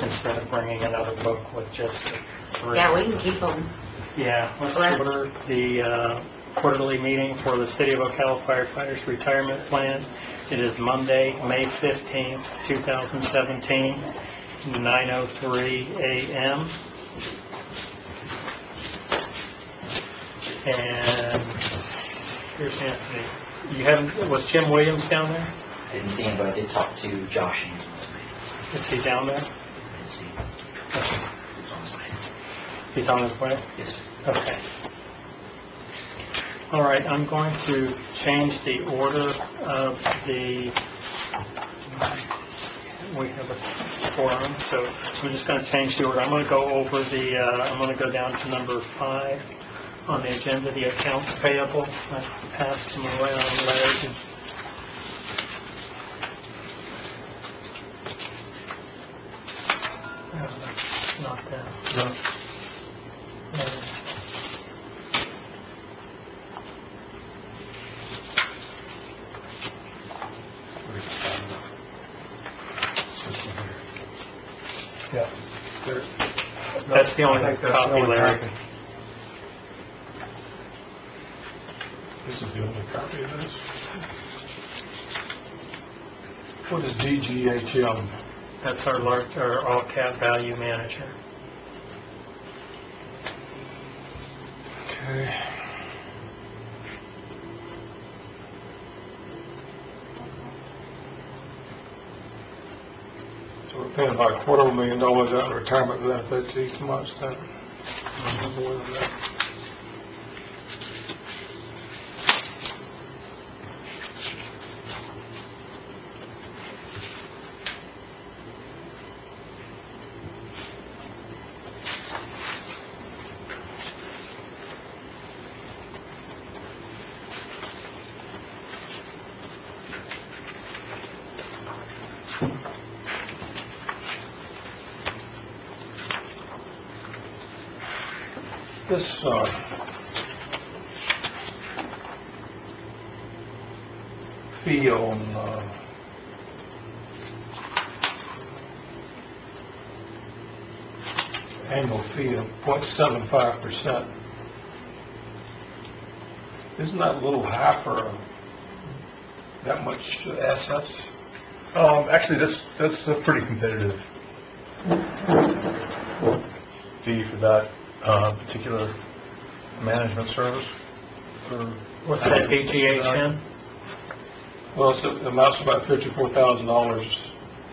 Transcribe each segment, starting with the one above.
instead of bringing another book with just three. Yeah, we can keep them. Yeah, let's Right. order the quarterly meeting for the City of Ocala Firefighters Retirement Plan. It is Monday, May 15th, 2017, 9:03 a.m. And here's Anthony. You haven't, was Jim Williams down there? I didn't see him, but I did talk to Josh. And Is he down there? I didn't see him. He was on his way. He's on his way? Yes. Okay. All right, I'm going to change the order of the, we have a forum, so I'm just going to change the order. I'm going to go over the, I'm going to go down to number 5 on the agenda, the accounts payable. I passed them around, Larry. Oh, that's not that. No. Yeah. That's the only copy, Larry. This is the only copy of this. What is DGHM? That's our large, our all-cap value manager. Okay. So we're paying about $250,000 out in retirement benefits each month then. More than that. This fee on annual fee of 0.75%. Isn't that a little high for that much assets? Actually, that's a pretty competitive fee for that particular management service. What's that, DGHN? Well, it amounts to about $54,000.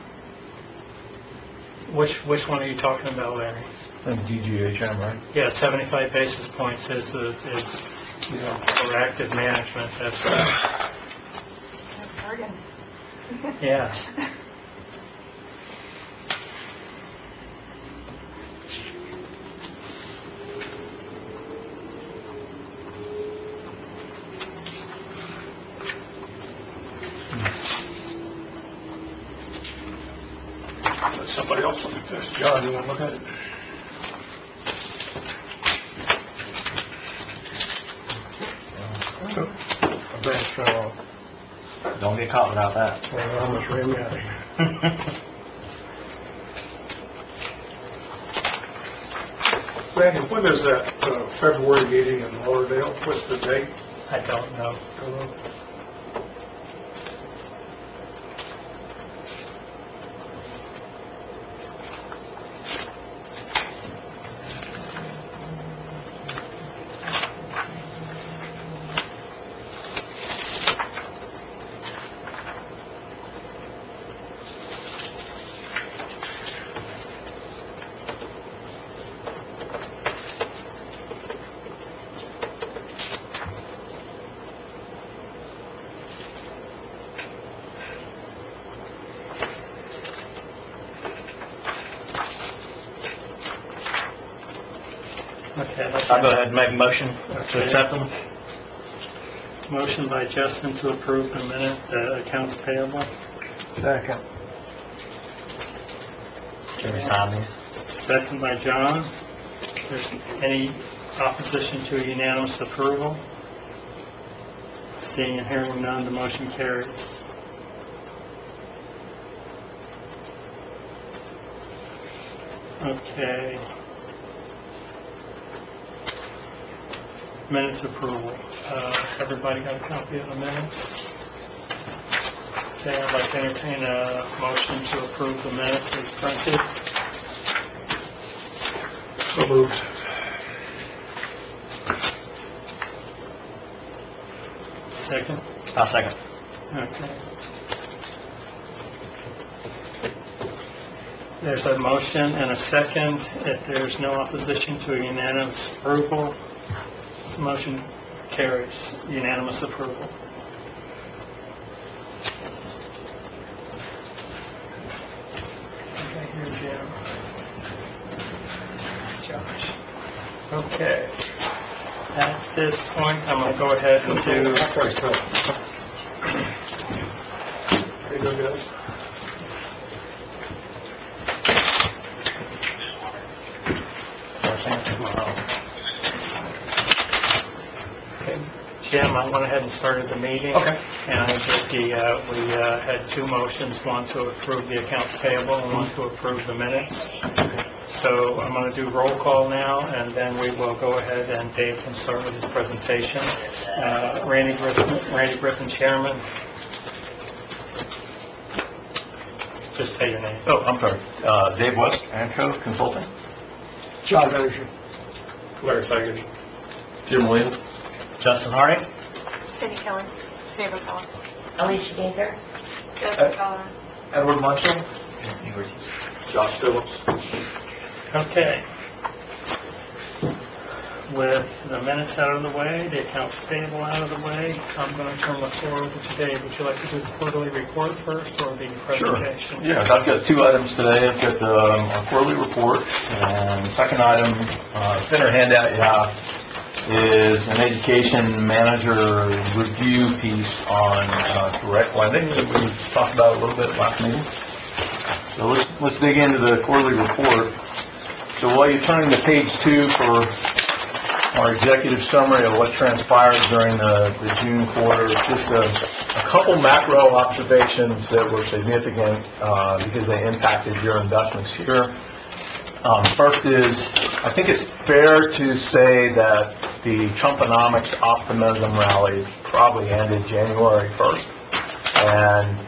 Which one are you talking about, Larry? I think DGHM, right? Yeah, 75 basis points is for active management. That's, yeah. Let somebody else look at this. John, you want to look at it? Don't get caught without that. I almost ran me out of here. Randy, when is that February meeting in Lauderdale? What's the date? I don't know. Okay, let's I'll go ahead and make a motion to accept them. Motion by Justin to approve the minute accounts payable. Second. Can we sign these? Second by John. There's any opposition to unanimous approval? Seeing and hearing none, the motion carries. Okay. Minutes approval. Everybody got a copy of the minutes? Okay, I'd like to entertain a motion to approve the minutes as printed. So moved. Second? I'll second. Okay. There's a motion and a second. If there's no opposition to a unanimous approval, the motion carries. Unanimous approval. Okay, here, Jim. Josh. Okay. At this point, I'm going to go ahead and do... There you go, guys. Okay, Jim, I went ahead and started the meeting. Okay. And I did we had two motions, one to approve the accounts payable and one to approve the minutes. So I'm going to do roll call now, and then we will go ahead and Dave can start with his presentation. Randy Griffin, Chairman. Just say your name. Oh, I'm sorry. Dave West, ANCO Consulting. John Dozier. Larry Sagers. Jim Williams. Justin Harding? Cindy Kelly. Saber Kelly. Alicia Gaither. Joseph Keller. Edward Marshall. Josh Phillips. Okay. With the minutes out of the way, the accounts payable out of the way, I'm going to turn the floor over to Dave. Would you like to do the quarterly report first or the presentation? Yeah, I've got two items today. I've got our quarterly report, and the second item, thinner handout you have, is an education manager review piece on direct lending that we talked about a little bit last meeting. So let's dig into the quarterly report. So while you're turning to page 2 for our executive summary of what transpired during the June quarter, just a couple macro observations that were significant because they impacted your investments here. First is, I think it's fair to say that the Trumponomics optimism rally probably ended January 1st. And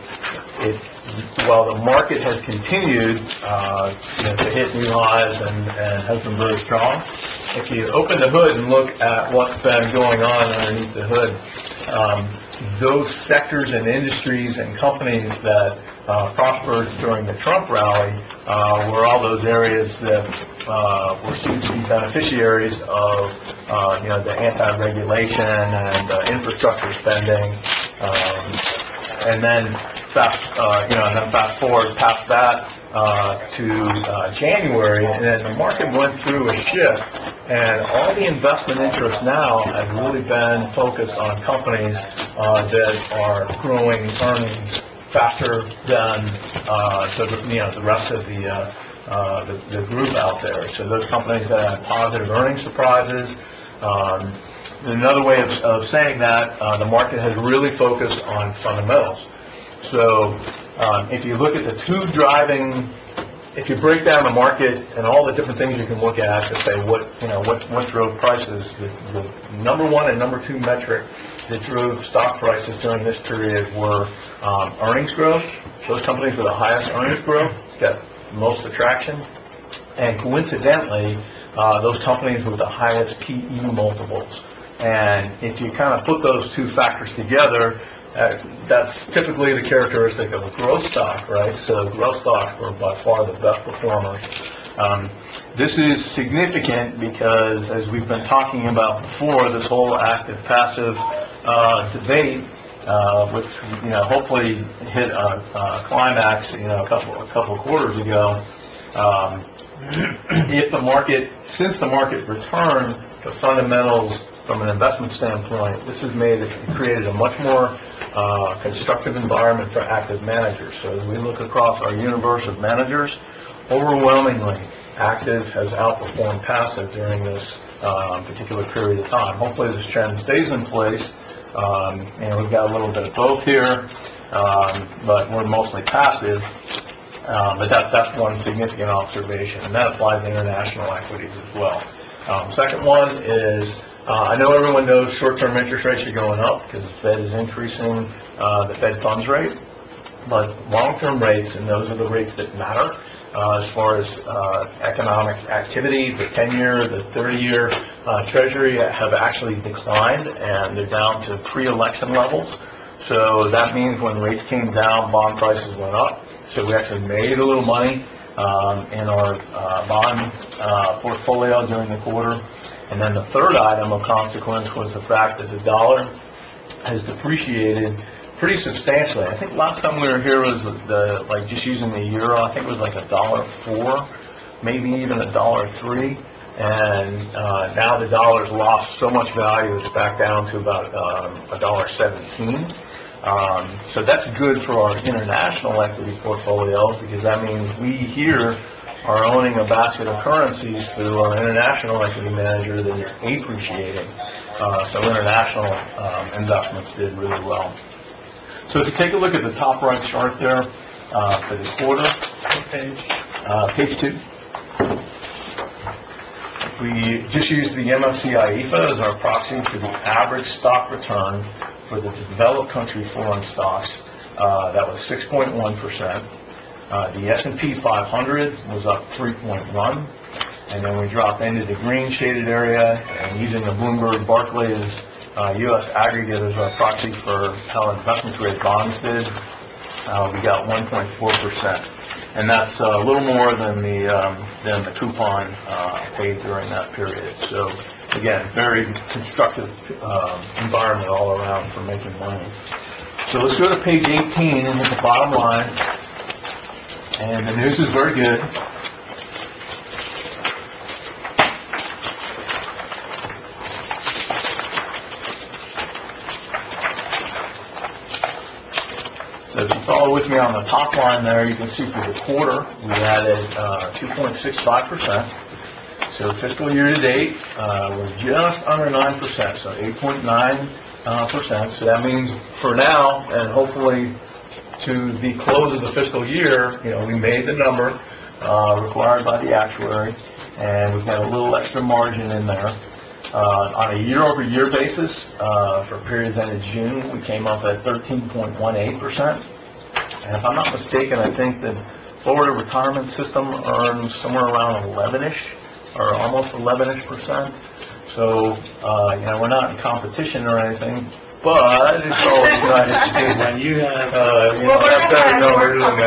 while the market has continued to hit new highs and has been very strong, if you open the hood and look at what's been going on underneath the hood, those sectors and industries and companies that prospered during the Trump rally were all those areas that were seen to be beneficiaries of the anti-regulation and infrastructure spending, and then fast forward past that to January, and then the market went through a shift, and all the investment interest now has really been focused on companies that are growing earnings faster than the rest of the group out there. So those companies that have positive earnings surprises. Another way of saying that, the market has really focused on fundamentals. So if you look at the two driving, if you break down the market and all the different things you can look at to say what drove prices, the number one and number two metric that drove stock prices during this period were earnings growth. Those companies with the highest earnings growth got most attraction, and coincidentally, those companies with the highest PE multiples. And if you kind of put those two factors together, that's typically the characteristic of a growth stock, right? So growth stocks were by far the best performers. This is significant because, as we've been talking about before, this whole active-passive debate, which hopefully hit a climax a couple of quarters ago. Since the market returned to fundamentals from an investment standpoint, this has created a much more constructive environment for active managers. So as we look across our universe of managers, overwhelmingly, active has outperformed passive during this particular period of time. Hopefully this trend stays in place. We've got a little bit of both here, but we're mostly passive. But that's one significant observation, and that applies to international equities as well. Second one is, I know everyone knows short-term interest rates are going up because the Fed is increasing the Fed funds rate, but long-term rates, and those are the rates that matter as far as economic activity, the 10-year, the 30-year Treasury have actually declined, and they're down to pre-election levels. So that means when rates came down, bond prices went up. So we actually made a little money in our bond portfolio during the quarter. And then the third item of consequence was the fact that the dollar has depreciated pretty substantially. I think last time we were here was just using the euro, I think it was like $1.04, maybe even $1.03. And now the dollar's lost so much value, it's back down to about $1.17. So that's good for our international equity portfolio, because that means we here are owning a basket of currencies through our international equity manager that is appreciating. So international investments did really well. So if you take a look at the top right chart there for this quarter, page 2. We just used the MSCI EAFE as our proxy for the average stock return for the developed country foreign stocks. That was 6.1%. The S&P 500 was up 3.1%. And then we dropped into the green shaded area, and using the Bloomberg Barclays U.S. aggregate as our proxy for how investment grade bonds did, we got 1.4%. And that's a little more than the coupon paid during that period. So again, very constructive environment all around for making money. So let's go to page 18 and hit the bottom line. And the news is very good. So if you follow with me on the top line there, you can see for the quarter, we added 2.65%. So fiscal year to date, we're just under 9%, so 8.9%. So that means for now, and hopefully to the close of the fiscal year, we made the number required by the actuary, and we've got a little extra margin in there. On a year-over-year basis, for periods ended June, we came up at 13.18%. And if I'm not mistaken, I think the Florida retirement system earns somewhere around 11-ish, or almost 11-ish%. So, we're not in competition or anything, but it's always nice to do when you have, better numbers than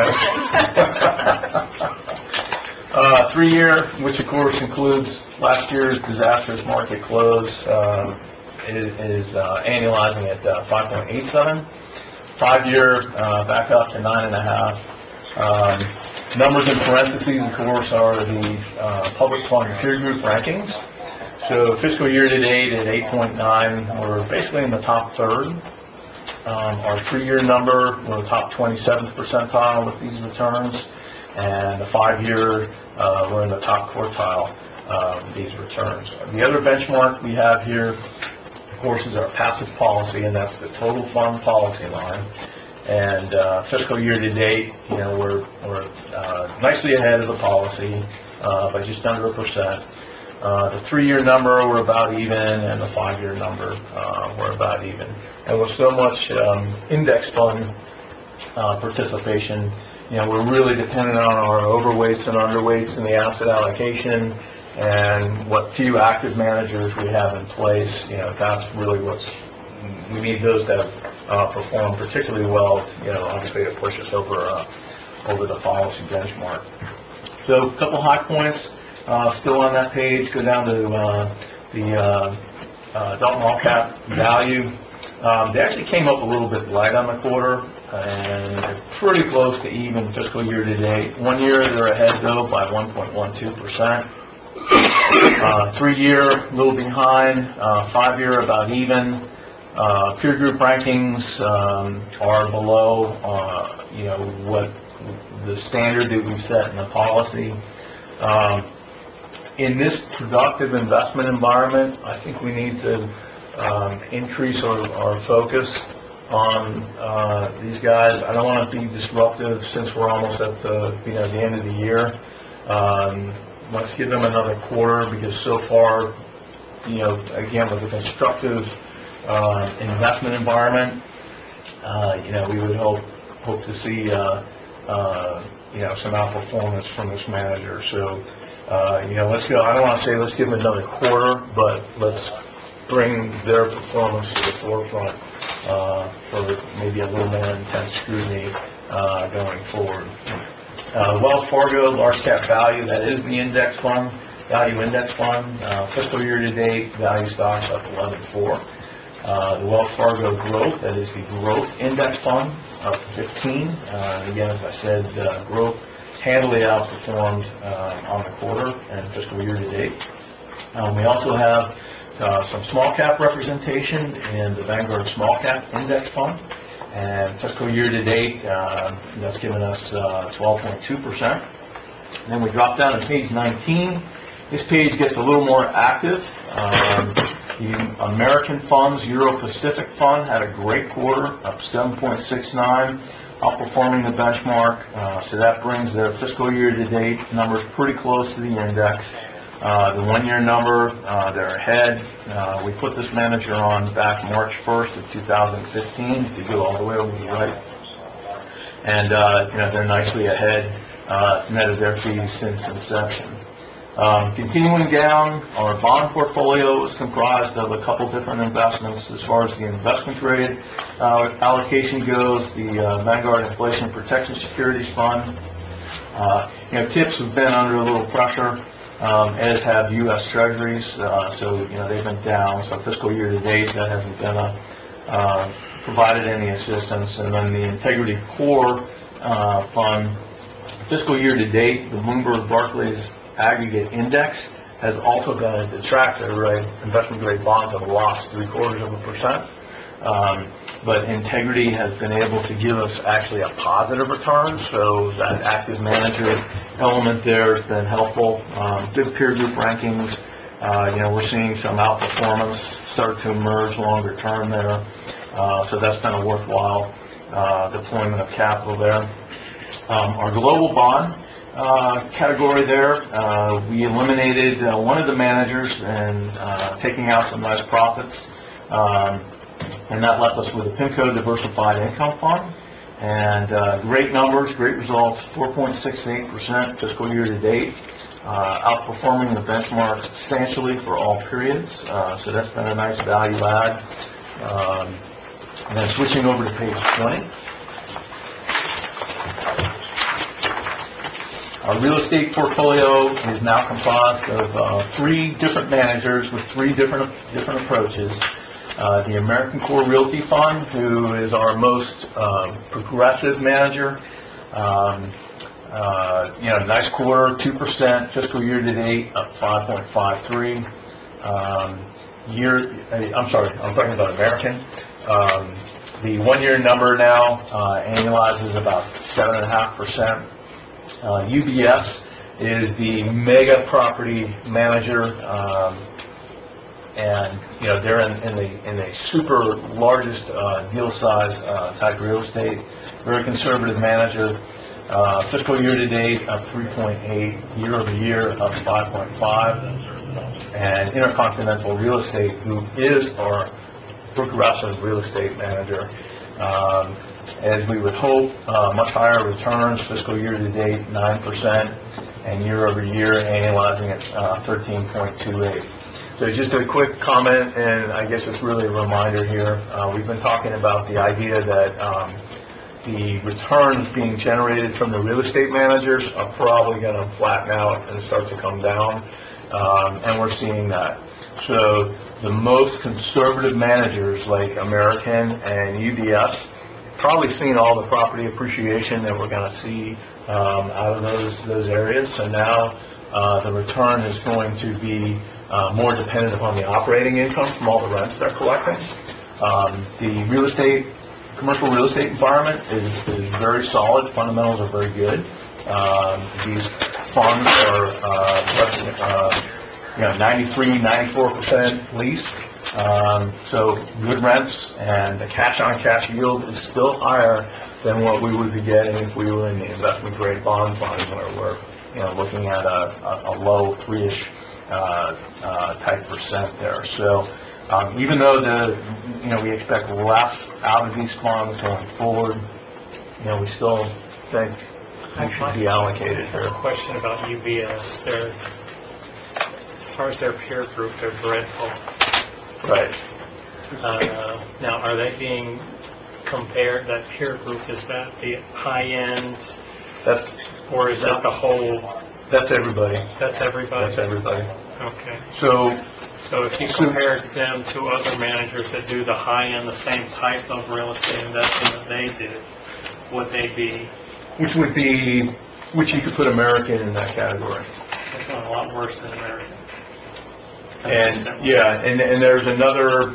that. 3-year, which of course includes last year's disastrous market close, is annualizing at 5.87. 5-year back up to 9.5. Numbers in parentheses, of course, are the public fund peer group rankings. So fiscal year to date at 8.9, we're basically in the top third. Our 3-year number, we're top 27th percentile with these returns, and the 5-year, we're in the top quartile of these returns. The other benchmark we have here, of course, is our passive policy, and that's the total fund policy line. And fiscal year to date, we're nicely ahead of the policy by just under 1%. The 3-year number, we're about even, and the 5-year number, we're about even. And with so much index fund participation, we're really dependent on our overweights and underweights in the asset allocation, and what few active managers we have in place. That's really we need those that perform particularly well, obviously to push us over the policy benchmark. So a couple high points still on that page. Go down to the Dalton All-Cap value. They actually came up a little bit light on the quarter, and they're pretty close to even fiscal year to date. 1 year, they're ahead, though, by 1.12%. 3-year, a little behind. 5-year, about even. Peer group rankings are below, what the standard that we've set in the policy. In this productive investment environment, I think we need to increase our focus on these guys. I don't want to be disruptive since we're almost at the end of the year. Let's give them another quarter, because so far, again, with the constructive investment environment, we would hope to see some outperformance from this manager. So let's go. I don't want to say let's give them another quarter, but let's bring their performance to the forefront for maybe a little more intense scrutiny going forward. Wells Fargo Large Cap Value, that is the index fund, value index fund. Fiscal year to date, value stocks up 11.4. The Wells Fargo Growth, that is the growth index fund, up 15. Again, as I said, growth handily outperformed on the quarter and fiscal year to date. We also have some small cap representation in the Vanguard Small Cap Index Fund, and fiscal year to date, that's given us 12.2%. Then we drop down to page 19. This page gets a little more active. The American Funds Euro Pacific Fund had a great quarter, up 7.69, outperforming the benchmark. So that brings their fiscal year to date numbers pretty close to the index. The 1 year number, they're ahead. We put this manager on back March 1st of 2015, if you go all the way over to the right. And, they're nicely ahead, net of their fees since inception. Continuing down, our bond portfolio is comprised of a couple different investments. As far as the investment grade allocation goes, the Vanguard Inflation Protection Securities Fund. TIPS have been under a little pressure, as have U.S. Treasuries, so they've been down. So fiscal year to date, that hasn't been provided any assistance. And then the Integrity Core Fund, fiscal year to date, the Bloomberg Barclays Aggregate Index has also been a detractor, right? Investment grade bonds have lost 0.75%. But Integrity has been able to give us actually a positive return, so that active manager element there has been helpful. Good peer group rankings. We're seeing some outperformance start to emerge longer term there. So that's been a worthwhile deployment of capital there. Our global bond category there, we eliminated one of the managers and taking out some nice profits. And that left us with a PIMCO Diversified Income Fund. And great numbers, great results, 4.68% fiscal year to date, outperforming the benchmark substantially for all periods. So that's been a nice value add. And then switching over to page 20. Our real estate portfolio is now comprised of 3 different managers with 3 different approaches. The American Core Realty Fund, who is our most progressive manager. Nice quarter, 2%, fiscal year to date, up 5.53. I'm talking about American. The 1 year number now annualizes about 7.5%. UBS is the mega property manager, and they're in the super largest deal size type real estate. Very conservative manager. Fiscal year to date up 3.8, year over year up 5.5. And Intercontinental Real Estate, who is our progressive real estate manager, as we would hope, much higher returns, fiscal year to date 9%, and year over year annualizing at 13.28. So just a quick comment, and I guess it's really a reminder here. We've been talking about the idea that the returns being generated from the real estate managers are probably going to flatten out and start to come down, and we're seeing that. So the most conservative managers like American and UBS probably seen all the property appreciation that we're going to see out of those areas. So now the return is going to be more dependent upon the operating income from all the rents they're collecting. The commercial real estate environment is very solid. Fundamentals are very good. These funds are 93, 94% leased. So good rents, and the cash-on-cash yield is still higher than what we would be getting if we were in the investment-grade bond fund, where we're, looking at a low 3-ish type percent there. So even though we expect less out of these funds going forward, we still think they should be allocated I have here. a question about UBS. As far as their peer group, they're dreadful. Right. Now, are they being compared, that peer group, is that the high end, That's or is that the whole, everybody. that's everybody? That's everybody. Okay. So So if you compared them to other managers that do the high end, the same type of real estate investing that they do, would they be which you could put American in that category. they're doing a lot worse than American? And, and there's another,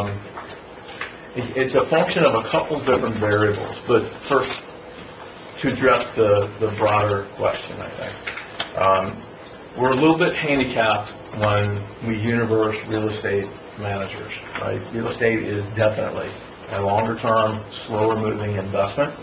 it's a function of a couple different variables, but first, to address the broader question, I think. We're a little bit handicapped when we universe real estate managers, right? Real estate is definitely a longer-term, slower-moving investment.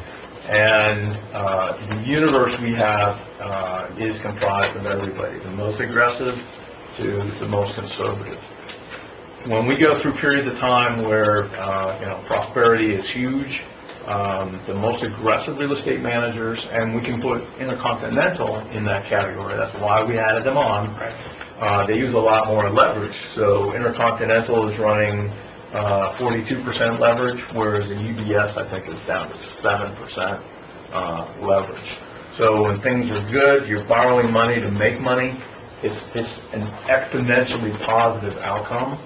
And the universe we have is comprised of everybody, the most aggressive to the most conservative. When we go through periods of time where prosperity is huge, the most aggressive real estate managers, and we can put Intercontinental in that category. That's why we added them on. They use a lot more leverage. So Intercontinental is running 42% leverage, whereas the UBS, I think, is down to 7% leverage. So when things are good, you're borrowing money to make money. It's an exponentially positive outcome.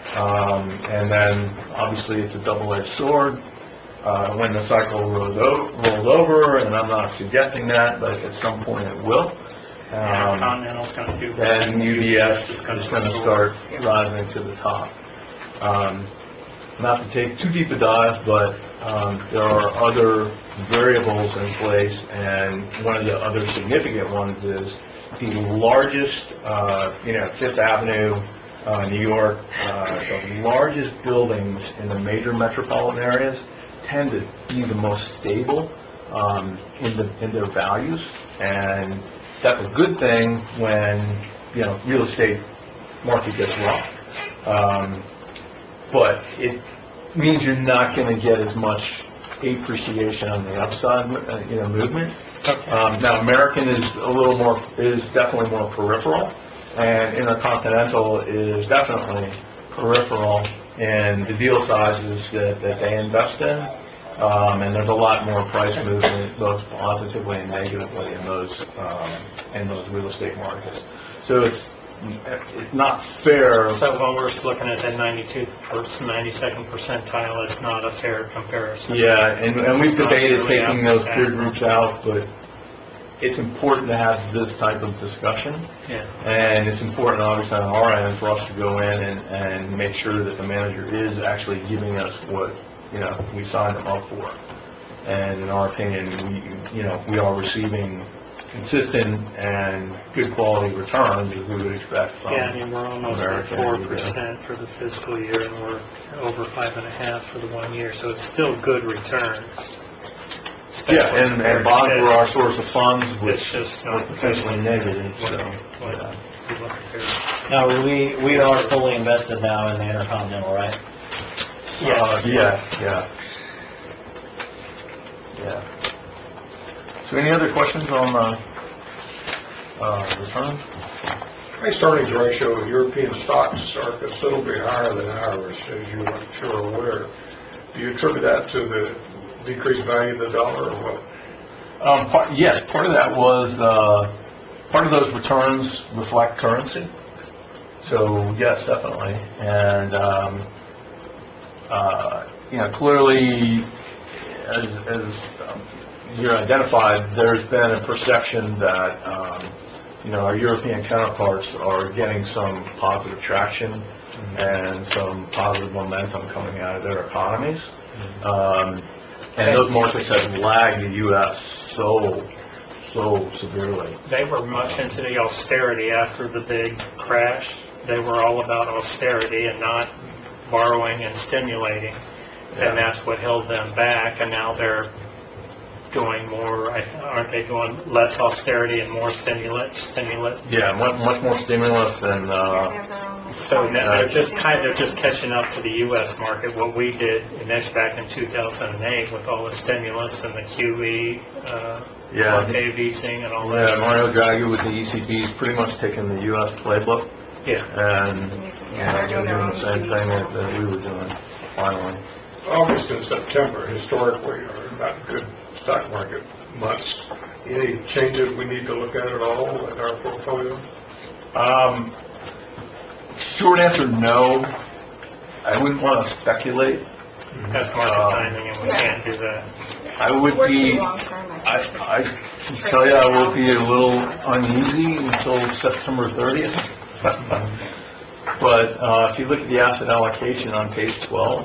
And then, obviously, it's a double-edged sword. When the cycle rolls over, and I'm not suggesting that, but at some point it will. Continental's going to do that. And UBS is going to start rising to the top. Not to take too deep a dive, but there are other variables in place, and one of the other significant ones is the largest, Fifth Avenue, New York, the largest buildings in the major metropolitan areas tend to be the most stable in their values, and that's a good thing when real estate market gets rough. But it means you're not going to get as much appreciation on the upside, movement. Now, American is definitely more peripheral, and Intercontinental is definitely peripheral in the deal sizes that they invest in. And there's a lot more price movement, both positively and negatively, in those real estate markets. So it's not fair. So when we're looking at that 92nd percentile, it's not a fair comparison. Yeah, and we've debated It's really taking those apples to peer apples. groups out, but it's important to have this type of discussion. Yeah. And it's important, obviously, on our end, for us to go in and make sure that the manager is actually giving us what, we signed them up for. And in our opinion, we are receiving consistent and good quality returns as we would expect from Yeah, I mean, we're almost at American. 4% for the fiscal year, and we're over 5.5% for the 1 year, so it's still good returns. Yeah, and bonds were our source of funds, It's which just were not potentially negative, so, what yeah. we look at. Now, we are fully invested now in the Intercontinental, right? Yes. Yeah. So any other questions on returns? Price earnings ratio of European stocks are considerably higher than ours, as you are sure aware. Do you attribute that to the decreased value of the dollar, or what? Yes, part of that was, part of those returns reflect currency. So, yes, definitely. And, clearly, as you identified, there's been a perception that, our European counterparts are getting some positive traction and some positive momentum coming out of their economies. And those markets have lagged the U.S. so severely. They were much into the austerity after the big crash. They were all about austerity and not borrowing and stimulating, and that's what held them back, and now they're doing more, aren't they doing less austerity and more stimulant? Yeah, much more stimulus and, They have their own- So now they're just catching up to the U.S. market, what we did back in 2008 with all the stimulus and the QE, Yeah. quantitative easing and all that. yeah, Mario Draghi with the ECB is pretty much taking the U.S. playbook, Yeah. and, Yeah, they're doing the same thing that we were doing, finally. August and September historically are not good stock market months. Any changes we need to look at all in our portfolio? Short answer, no. I wouldn't want to speculate. That's market timing, and we can't do that. I would We're be, too long-term, I think. I can tell you I will be a little uneasy until September 30th. But if you look at the asset allocation on page 12,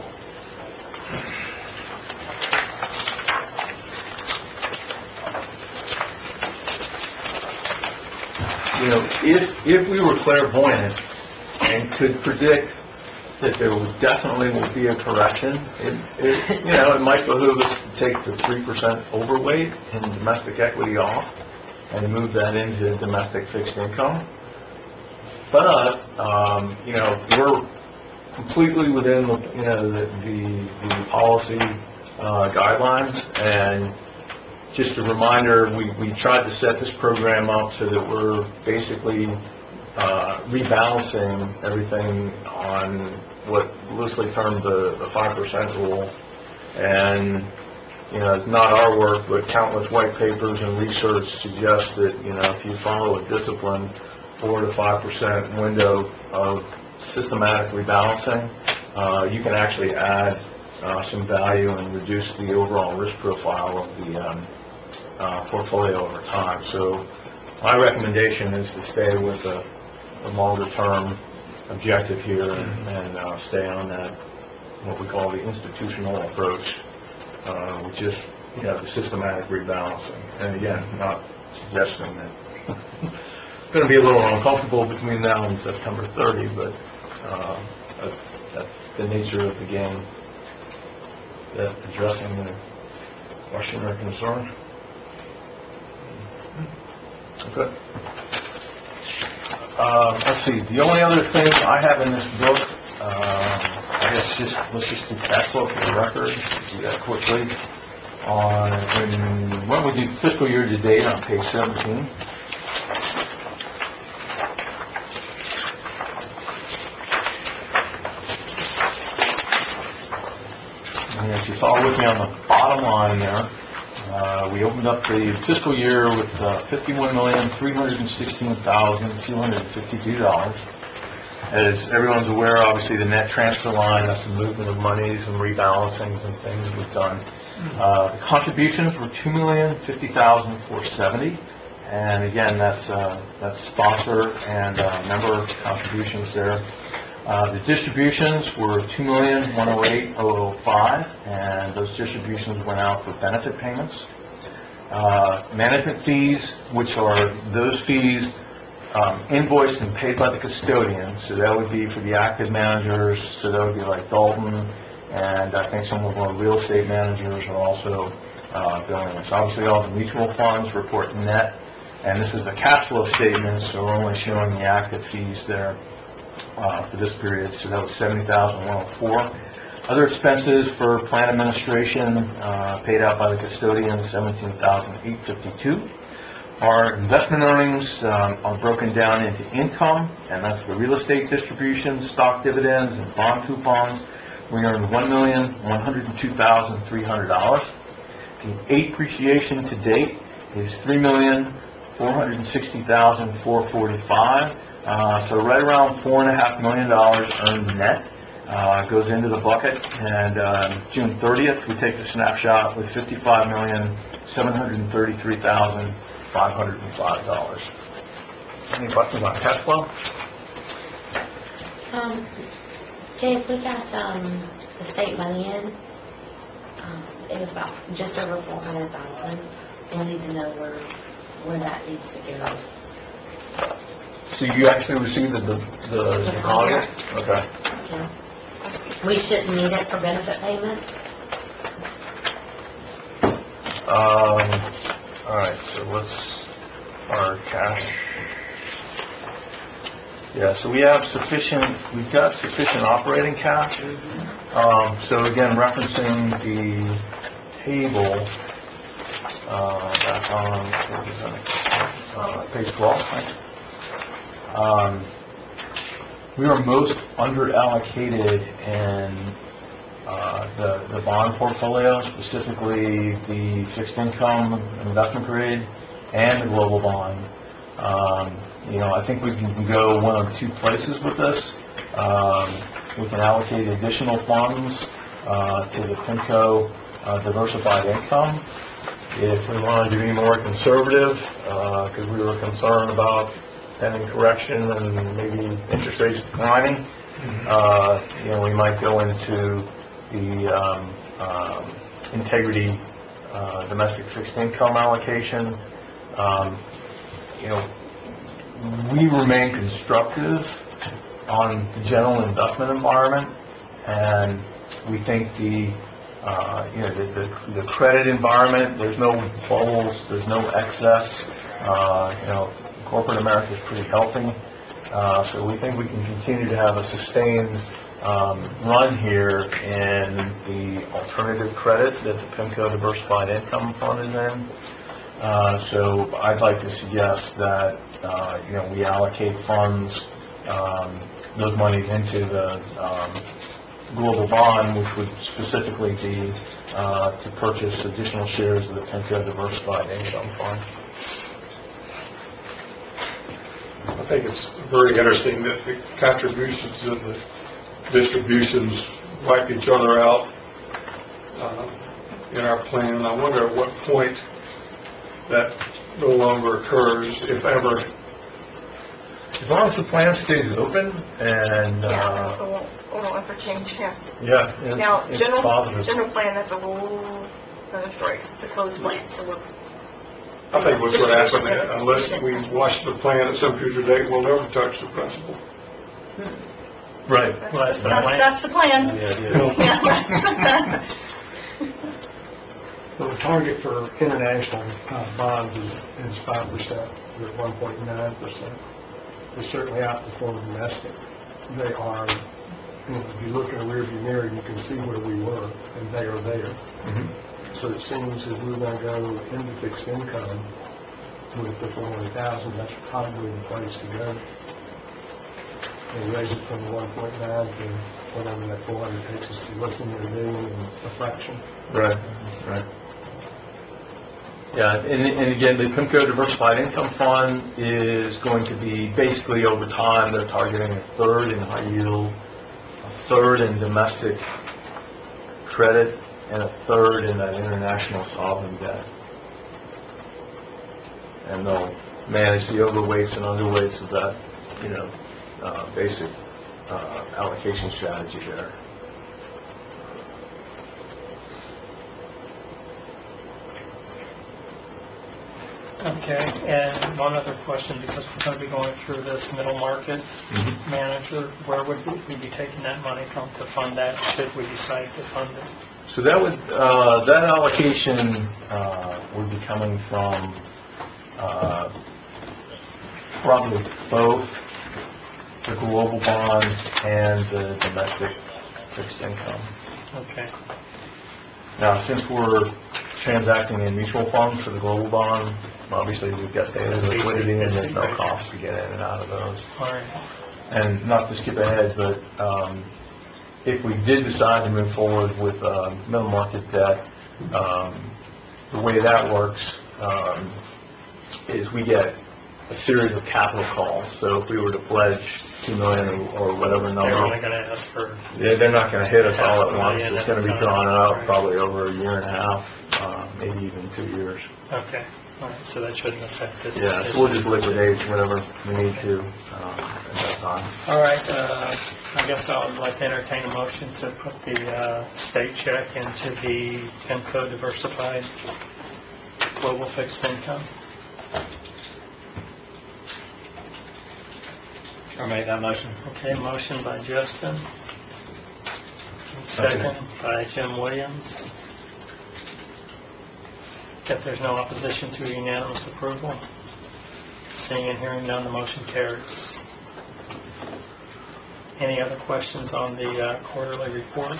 you know, if we were clairvoyant and could predict that there would definitely will be a correction, it might behoove us to take the 3% overweight in domestic equity off and move that into domestic fixed income. But, we're completely within, the policy guidelines, and just a reminder, we tried to set this program up so that we're basically rebalancing everything on what loosely termed the 5% rule. And, it's not our work, but countless white papers and research suggests that, if you follow a disciplined 4 to 5% window of systematic rebalancing, you can actually add some value and reduce the overall risk profile of the portfolio over time. So my recommendation is to stay with a longer-term objective here and stay on that, what we call the institutional approach, which is, the systematic rebalancing. And again, not suggesting that it's going to be a little uncomfortable between now and September 30, but that's the nature of the game, that addressing the question or concern. Okay. Let's see, the only other thing I have in this book, I guess let's just do cash flow for the record, do that quickly. When we do fiscal year to date on page 17. And if you follow with me on the bottom line there, we opened up the fiscal year with $51,316,252. As everyone's aware, obviously the net transfer line, that's the movement of monies and rebalancings and things we've done. The contributions were $2,050,470, and again, that's sponsor and member contributions there. The distributions were $2,108,005, and those distributions went out for benefit payments. Management fees, which are those fees invoiced and paid by the custodian, so that would be for the active managers, so that would be like Dalton, and I think some of our real estate managers are also billing us. Obviously, all the mutual funds report net, and this is a cash flow statement, so we're only showing the active fees there for this period, so that was $70,104. Other expenses for plan administration paid out by the custodian, $17,852. Our investment earnings are broken down into income, and that's the real estate distributions, stock dividends, and bond coupons. We earned $1,102,300. The appreciation to date is $3,460,445. So right around $4.5 million earned net goes into the bucket, and June 30th we take the snapshot with $55,733,505. Any questions on cash flow? Dave, we got the state money in. It was about just over $400,000. We need to know where that needs to go. So you actually received the deposit? Okay. Yeah. We shouldn't need it for benefit payments? All right, so what's our cash? Yeah, so we've got sufficient operating cash. So again, referencing the table, back on, what was that? Page 12, right? We are most under-allocated in the bond portfolio, specifically the fixed income investment grade and the global bond. I think we can go one of two places with this. We can allocate additional funds to the PIMCO diversified income if we wanted to be more conservative, because we were concerned about pending correction and maybe interest rates declining. We might go into the integrity domestic fixed income allocation. We remain constructive on the general investment environment, and we think the credit environment, there's no bubbles, there's no excess. Corporate America is pretty healthy, so we think we can continue to have a sustained run here in the alternative credit that the PIMCO Diversified Income Fund is in. So I'd like to suggest that we allocate funds, those monies into the global bond, which would specifically be to purchase additional shares of the PIMCO Diversified Income Fund. I think it's very interesting that the contributions and the distributions wipe each other out in our plan. I wonder at what point that no longer occurs, if ever. As long as the plan stays open and It won't ever change, yeah. Now, it's general positive. plan, that's a whole other story. It's a closed plan, so we're... I think what's going to happen, unless we watch the plan at some future date, we'll never touch the principal. Right. That's the plan. Yeah. Well, the target for international bonds is 5%, we're at 1.9%. We certainly outperform domestic. They are, if you look in a rearview mirror, you can see where we were, and they are there. Mm-hmm. So it seems that we're going to go into fixed income with the 400,000. That's probably the place to go. And raise it from 1.9 to whatever that 400 takes us to, less than $1 million and a fraction. Right. Yeah, and again, the PIMCO Diversified Income Fund is going to be basically over time, they're targeting a third in high yield, a third in domestic credit, and a third in that international sovereign debt. And they'll manage the overweights and underweights of that, basic allocation strategy there. Okay, and one other question, because we're going to be going through this middle market manager, where would we be taking that money from to fund that, should we decide to fund it? So that allocation would be coming from probably both the global bond and the domestic fixed income. Okay. Now, since we're transacting in mutual funds for the global bond, obviously we've got daily liquidity and there's no cost to get in and out of those. All right. And not to skip ahead, but if we did decide to move forward with middle market debt, the way that works is we get a series of capital calls. So if we were to pledge $2 million or whatever number, They're only going to ask for... they're not going to hit us all at once. $500,000 It's going to be drawn out probably over a year and a half, maybe even 2 years. Okay. All right, so that shouldn't affect this Yeah, decision. so we'll just liquidate whatever we need to at that time. All right, I guess I would like to entertain a motion to put the state check into the PIMCO Diversified Global Fixed Income. I'll make that motion. Okay, motion by Justin. Second by Jim Williams. If there's no opposition to unanimous approval, seeing and hearing none, the motion carries. Any other questions on the quarterly report?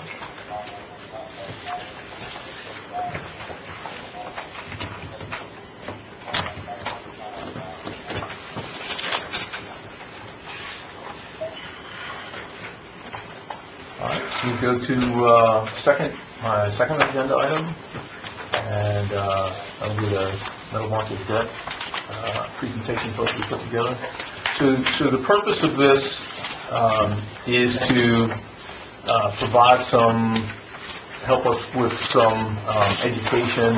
All right, we'll go to my second agenda item, and that'll be the middle market debt presentation folks we put together. So the purpose of this is to provide help us with some education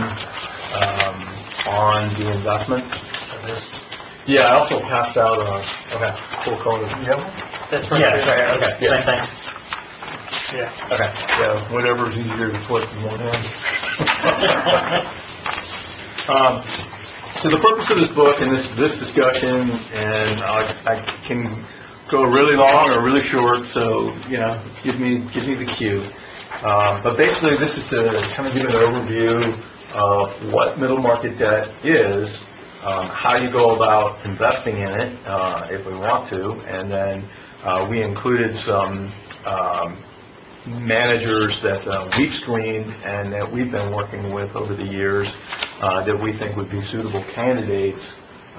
on the investment of this. Yeah, I also passed out a full color. That's right. Yeah, that's right, okay, Yeah. same thing. Yeah. Okay. Yeah, whatever's easier to flip in one hand. So the purpose of this book and this discussion, and I can go really long or really short, so, give me the cue. But basically, this is to kind of give an overview of what middle market debt is, how you go about investing in it, if we want to, and then we included some managers that we've screened and that we've been working with over the years that we think would be suitable candidates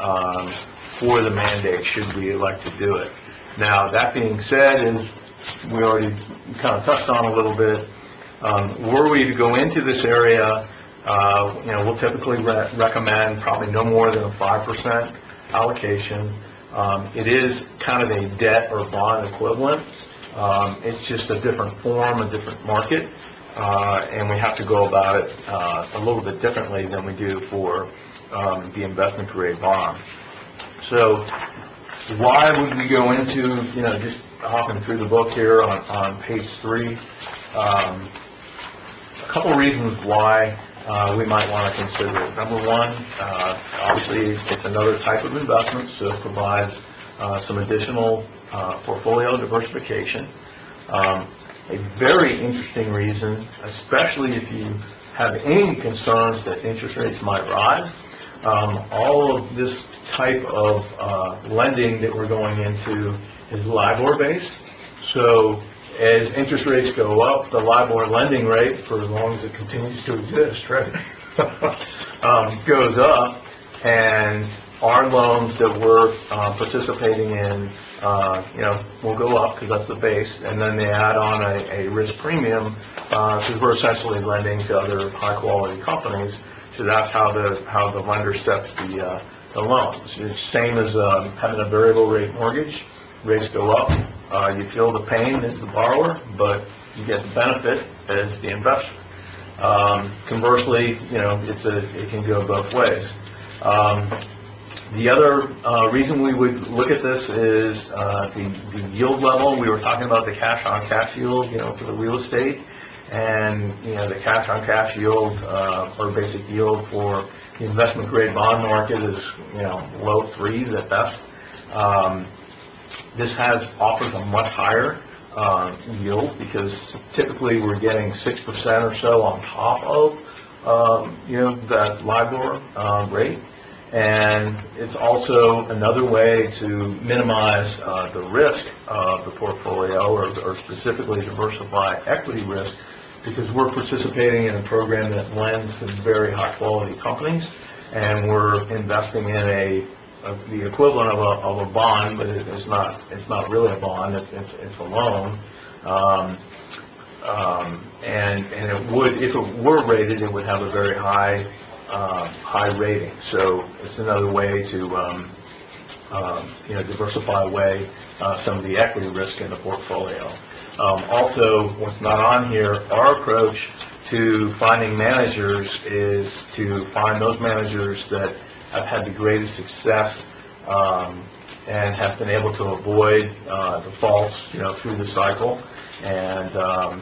for the mandate should we elect to do it. Now, that being said, and we already kind of touched on a little bit, were we to go into this area, we'll typically recommend probably no more than a 5% allocation. It is kind of a debt or bond equivalent. It's just a different form, a different market, and we have to go about it a little bit differently than we do for the investment grade bond. So why would we go into, just hopping through the book here on page 3, a couple reasons why we might want to consider it. Number one, obviously it's another type of investment, so it provides some additional portfolio diversification. A very interesting reason, especially if you have any concerns that interest rates might rise. All of this type of lending that we're going into is LIBOR-based. So as interest rates go up, the LIBOR lending rate, for as long as it continues to exist, right, goes up, and our loans that we're participating in, will go up because that's the base, and then they add on a risk premium because we're essentially lending to other high-quality companies. So that's how the lender sets the loans. It's the same as having a variable rate mortgage. Rates go up, you feel the pain as the borrower, but you get the benefit as the investor. Conversely, it can go both ways. The other reason we would look at this is the yield level. We were talking about the cash-on-cash yield, for the real estate, and the cash-on-cash yield or basic yield for the investment-grade bond market is low 3s at best. This offers a much higher yield because typically we're getting 6% or so on top of that LIBOR rate. And it's also another way to minimize the risk of the portfolio, or specifically diversify equity risk, because we're participating in a program that lends to very high-quality companies, and we're investing in the equivalent of a bond, but it's not really a bond. It's a loan. And it would, if it were rated, it would have a very high rating. So it's another way to diversify away some of the equity risk in the portfolio. Also, what's not on here, our approach to finding managers is to find those managers that have had the greatest success and have been able to avoid defaults, through the cycle, and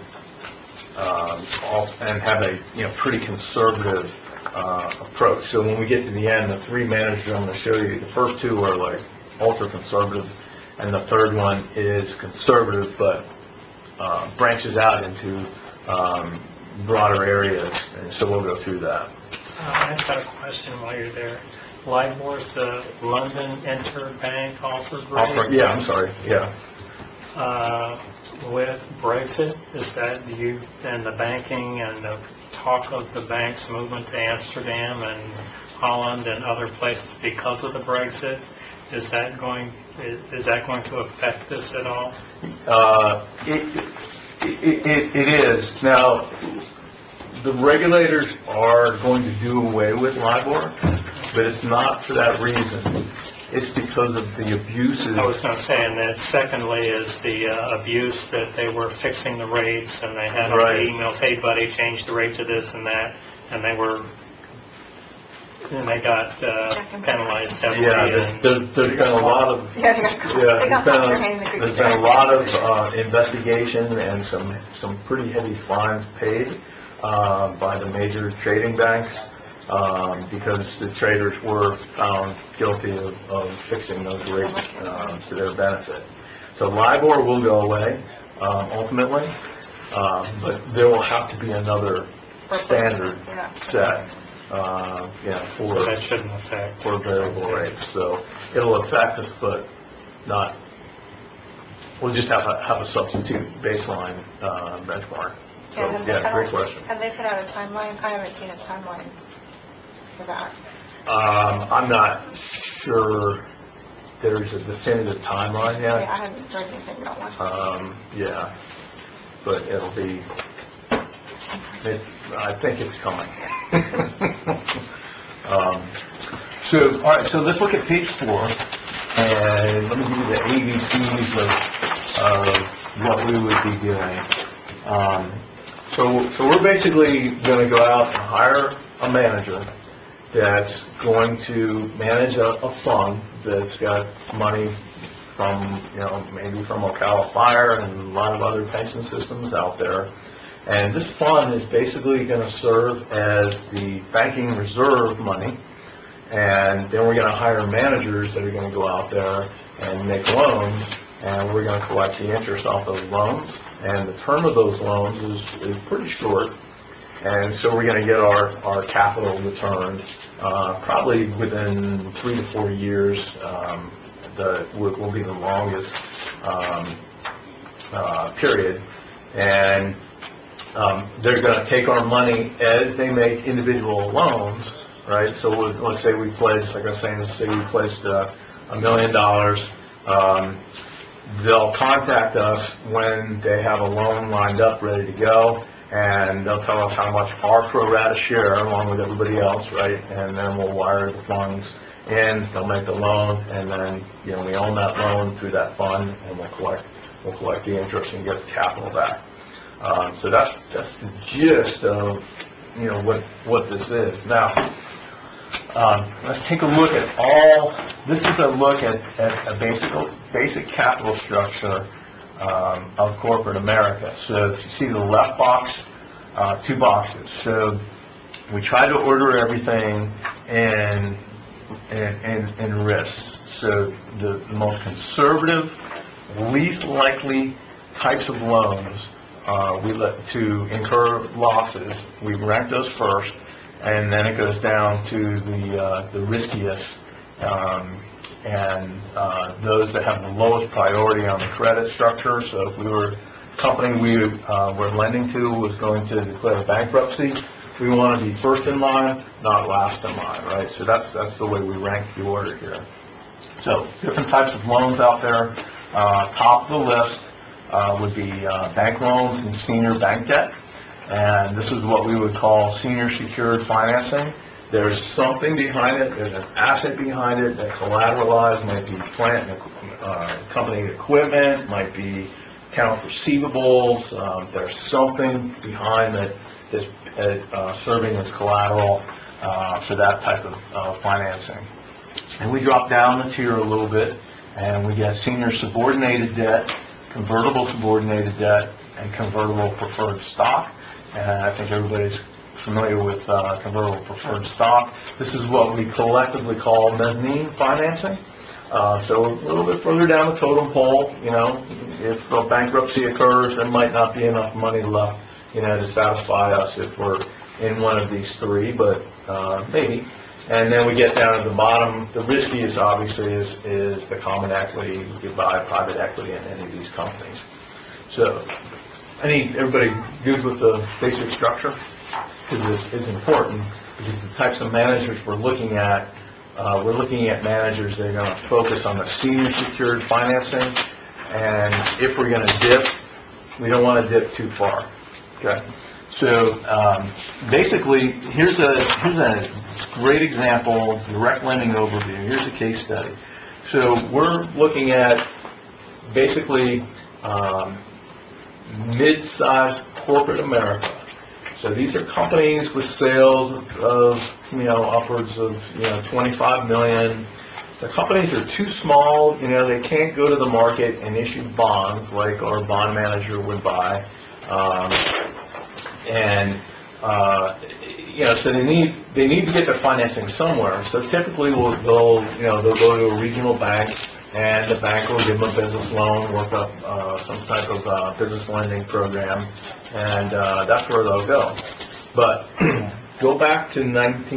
have a pretty conservative approach. So when we get to the end, the 3 managers I'm going to show you, the first 2 are like ultra conservative, and the third one is conservative but branches out into broader areas, and so we'll go through that. I've got a question while you're there. LIBOR's the London Interbank Offer Rate. Yeah, I'm sorry, yeah. With Brexit, is that you and the banking and the talk of the banks movement to Amsterdam and Holland and other places because of the Brexit? Is that going to affect this at all? It is. Now, the regulators are going to do away with LIBOR, but it's not for that reason. It's because of the abuses. I was going to say, and then secondly is the abuse that they were fixing the rates, and they had all the Right. emails, hey buddy, change the rate to this and that, and they got penalized heavily. Yeah, there's been a lot of Yeah, they got caught with their hand in the there's cookie been a jar. lot of investigation and some pretty heavy fines paid by the major trading banks because the traders were found guilty of fixing those rates to their benefit. So LIBOR will go away ultimately, but there will have to be another standard Yeah. set. So that shouldn't affect. For variable rates, so it'll affect us, but not, we'll just have a substitute baseline benchmark. So, yeah, great question. Have they put out a timeline? I haven't seen a timeline for that. I'm not sure there's a definitive timeline Yeah, yet. I haven't heard anything about one. Yeah, but it'll be, I think it's coming. So, all right, so let's look at page 4, and let me give you the ABCs of what we would be doing. So we're basically going to go out and hire a manager that's going to manage a fund that's got money from, maybe from Ocala Fire and a lot of other pension systems out there. And this fund is basically going to serve as the banking reserve money, and then we're going to hire managers that are going to go out there and make loans, and we're going to collect the interest off those loans. And the term of those loans is pretty short, and so we're going to get our capital returned probably within 3 to 4 years. Will be the longest period, and they're going to take our money as they make individual loans, right? So let's say we pledged, like I was saying, let's say we pledged $1 million. They'll contact us when they have a loan lined up, ready to go, and they'll tell us how much our pro rata share, along with everybody else, right? And then we'll wire the funds in, they'll make the loan, and then, we own that loan through that fund, and we'll collect the interest and get the capital back. So that's the gist of, what this is. Now, let's take a look at this is a look at a basic capital structure of corporate America. So if you see the left box, 2 boxes. So we try to order everything in risks. So the most conservative, least likely types of loans we let to incur losses. We rank those first, and then it goes down to the riskiest, and those that have the lowest priority on the credit structure. So if the company we were lending to was going to declare bankruptcy, we want to be first in line, not last in line, right? So that's the way we rank the order here. So different types of loans out there. Top of the list would be bank loans and senior bank debt. And this is what we would call senior secured financing. There's something behind it. There's an asset behind it that collateralized, might be plant and company equipment, might be account receivables. There's something behind that that's serving as collateral for that type of financing. And we drop down the tier a little bit, and we get senior subordinated debt, convertible subordinated debt, and convertible preferred stock. And I think everybody's familiar with convertible preferred stock. This is what we collectively call mezzanine financing. So a little bit further down the totem pole, if a bankruptcy occurs, there might not be enough money left, to satisfy us if we're in one of these three, but maybe. And then we get down to the bottom. The riskiest, obviously, is the common equity. You could buy private equity in any of these companies. So, everybody good with the basic structure? Because it's important, because the types of managers we're looking at managers that are going to focus on the senior secured financing, and if we're going to dip, we don't want to dip too far. Okay? So basically, here's a great example, direct lending overview. Here's a case study. So we're looking at basically mid-sized corporate America. So these are companies with sales of upwards of 25 million. The companies are too small. They can't go to the market and issue bonds like our bond manager would buy. So they need to get their financing somewhere. So typically they'll go to a regional bank, and the bank will give them a business loan, work up some type of business lending program, and that's where they'll go. But go back to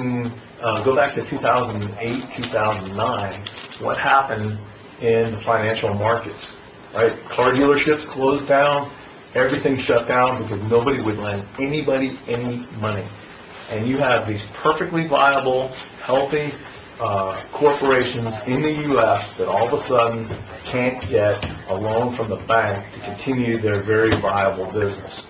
2008, 2009. What happened in the financial markets? Right, car dealerships closed down. Everything shut down because nobody would lend anybody any money. And you have these perfectly viable, healthy corporations in the U.S. that all of a sudden can't get a loan from the bank to continue their very viable business.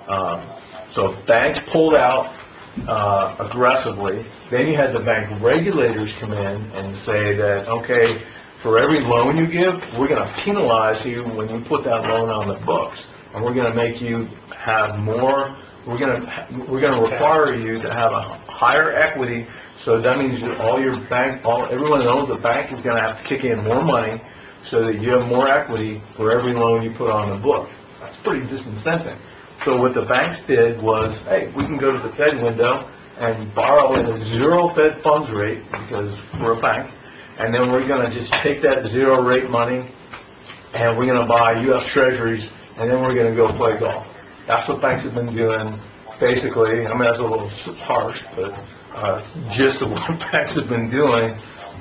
So banks pulled out aggressively. Then you had the bank regulators come in and say that, okay, for every loan you give, we're going to penalize you when you put that loan on the books. And we're going to make you have more. We're going to require you to have a higher equity. So that means that everyone that owns the bank is going to have to kick in more money so that you have more equity for every loan you put on the book. That's pretty disincentive. So what the banks did was, hey, we can go to the Fed window and borrow at a zero Fed funds rate because we're a bank, and then we're going to just take that zero rate money and we're going to buy U.S. Treasuries, and then we're going to go play golf. That's what banks have been doing, basically. I mean, that's a little harsh, but just what banks have been doing,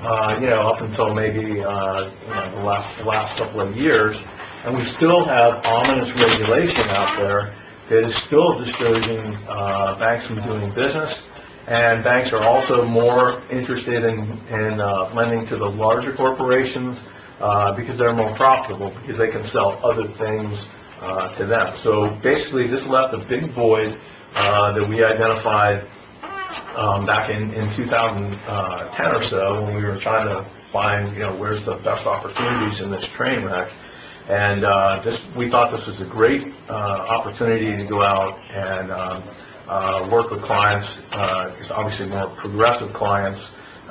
up until maybe the last couple of years. And we still have ominous regulation out there that is still discouraging banks from doing business. And banks are also more interested in lending to the larger corporations because they're more profitable, because they can sell other things to them. So basically, this left a big void that we identified back in 2010 or so when we were trying to find, where's the best opportunities in this train wreck. And we thought this was a great opportunity to go out and work with clients, obviously more progressive clients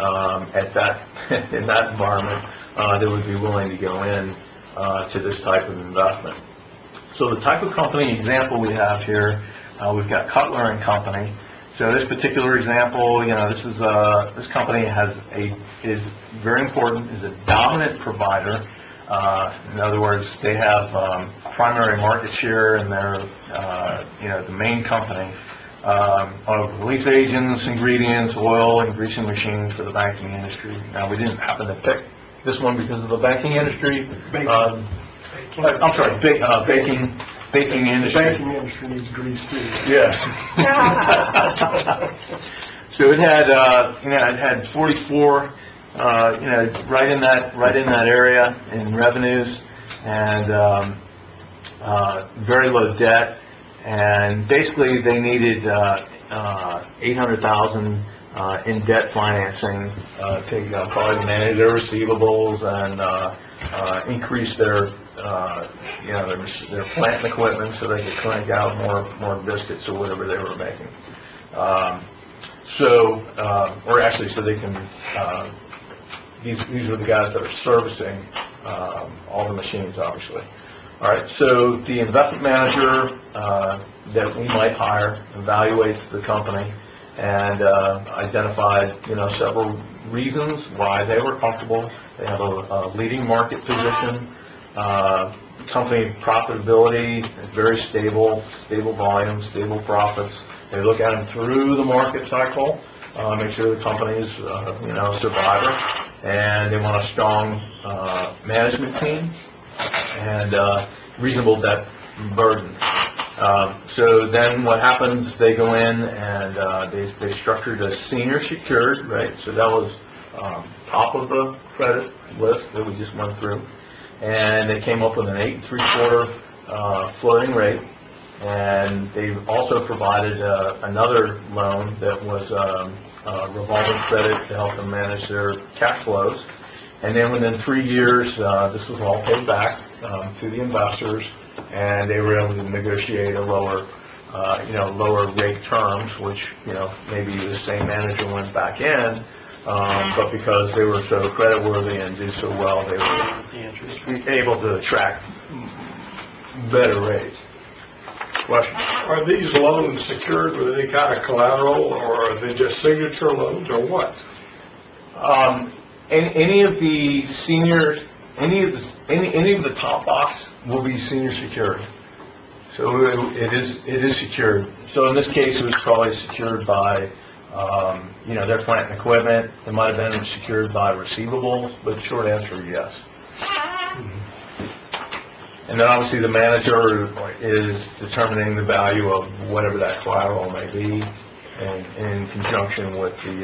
in that environment that would be willing to go in to this type of investment. So the type of company example we have here, we've got Cutler and Company. So this particular example, this company is very important, is a dominant provider. In other words, they have primary market share in their, the main company of release agents, ingredients, oil, and greasing machines for the banking industry. Now, we didn't happen to pick this one because of the banking industry. Baking industry. Banking industry needs grease too. Yeah. So it had 44, right in that area in revenues, and very low debt, and basically they needed $800,000 in debt financing to probably manage their receivables and increase their their plant and equipment so they could crank out more biscuits or whatever they were making. So they can. These are the guys that are servicing all the machines, obviously. All right. So the investment manager that we might hire evaluates the company and identified several reasons why they were comfortable. They have a leading market position. company profitability is very stable, stable volume, stable profits. They look at them through the market cycle, make sure the company is, a survivor, and they want a strong management team and reasonable debt burden. So then what happens, they go in and they structured a senior secured, right? So that was top of the credit list that we just went through. And they came up with an 8 3/4 floating rate. And they also provided another loan that was revolving credit to help them manage their cash flows. And then within 3 years, this was all paid back to the investors, and they were able to negotiate a lower rate terms, which, maybe the same manager went back in, but because they were so creditworthy and did so well, they were able to attract better rates. Question? Are these loans secured with any kind of collateral, or are they just signature loans, or what? Any of the seniors, any of the top box will be senior secured. So it is secured. So in this case, it was probably secured by, their plant and equipment. It might have been secured by receivables, but the short answer, yes. And then obviously the manager is determining the value of whatever that collateral may be, and in conjunction with the,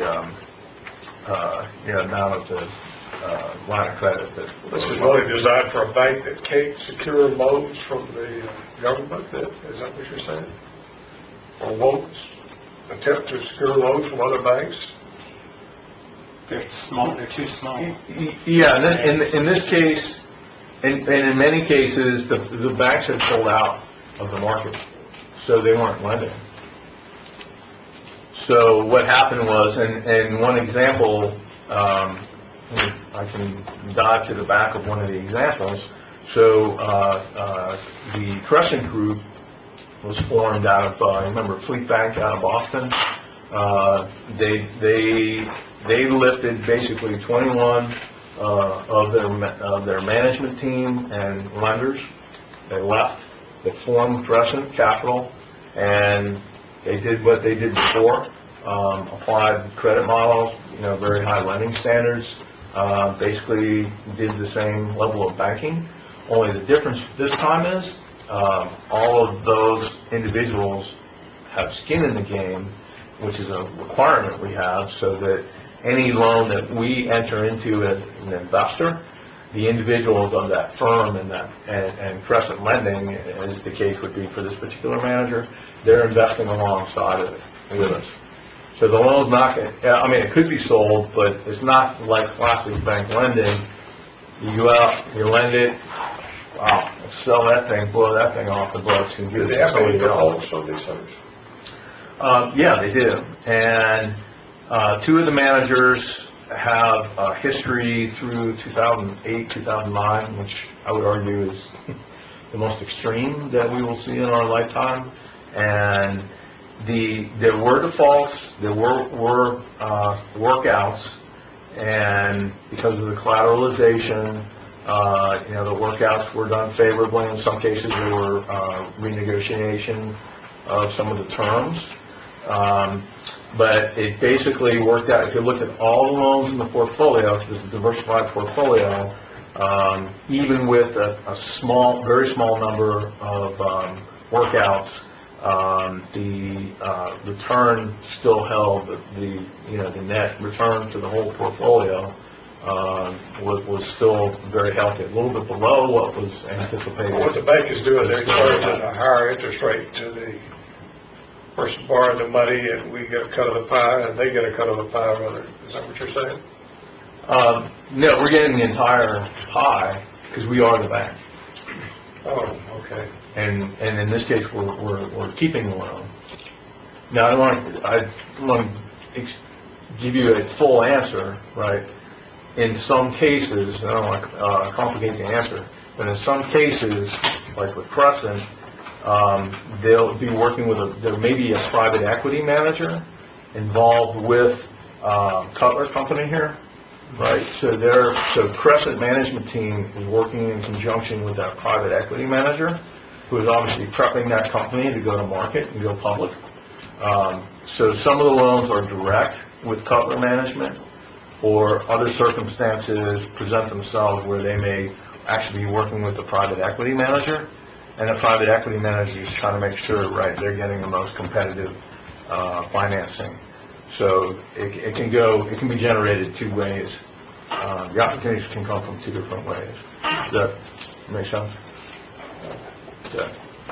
amount of the line of credit that. This is really designed for a bank that can't secure loans from the government. Is that what you're saying? Or won't attempt to secure loans from other banks? They're small, they're too small. Yeah, and then in this case, and in many cases, the banks had pulled out of the market, so they weren't lending. So what happened was, and one example, I can dive to the back of one of the examples. So the Crescent Group was formed out of, remember Fleet Bank out of Boston? They lifted basically 21 of their management team and lenders. They left. They formed Crescent Capital, and they did what they did before. Applied credit models, very high lending standards. Basically did the same level of banking. Only the difference this time is all of those individuals have skin in the game, which is a requirement we have, so that any loan that we enter into as an investor, the individuals of that firm and Crescent Lending, as the case would be for this particular manager, they're investing alongside of it with us. So the loan's not going to, it could be sold, but it's not like classic bank lending. You go out, you lend it, wow, sell that thing, blow that thing off the books and give it to somebody else. On these things? Yeah, they do. And two of the managers have a history through 2008, 2009, which I would argue is the most extreme that we will see in our lifetime. And there were defaults, there were workouts, and because of the collateralization, the workouts were done favorably. In some cases, there were renegotiation of some of the terms. But it basically worked out. If you look at all the loans in the portfolio, this is a diversified portfolio, even with a very small number of workouts, the return still held. The net return to the whole portfolio was still very healthy, a little bit below what was anticipated. What the bank is doing, they're charging a higher interest rate to the person borrowing the money, and we get a cut of the pie, and they get a cut of the pie, rather. Is that what you're saying? No, we're getting the entire pie because we are the bank. Oh, okay. And in this case, we're keeping the loan. Now, I want to give you a full answer, right? In some cases, I don't want to complicate the answer, but in some cases, like with Crescent, they'll be working with there may be a private equity manager involved with Cutler Company here, right? So Crescent Management Team is working in conjunction with that private equity manager, who is obviously prepping that company to go to market and go public. So some of the loans are direct with Cutler Management, or other circumstances present themselves where they may actually be working with the private equity manager, and the private equity manager is trying to make sure, right, they're getting the most competitive financing. So it can be generated two ways. The opportunities can come from two different ways. Does that make sense? Okay.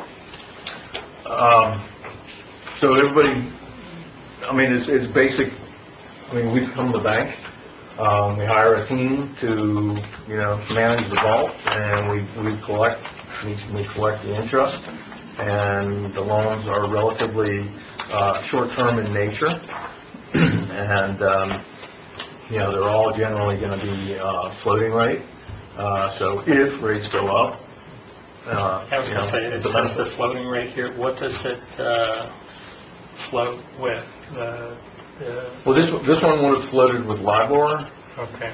So everybody, I mean, it's basic. I mean, we become the bank. We hire a team to, manage the vault, and we collect the interest, and the loans are relatively short-term in nature, and they're all generally going to be floating rate. So if rates go up, I was going to say, it says the floating rate here. What does it float with? Well, this one would have floated with LIBOR. Okay.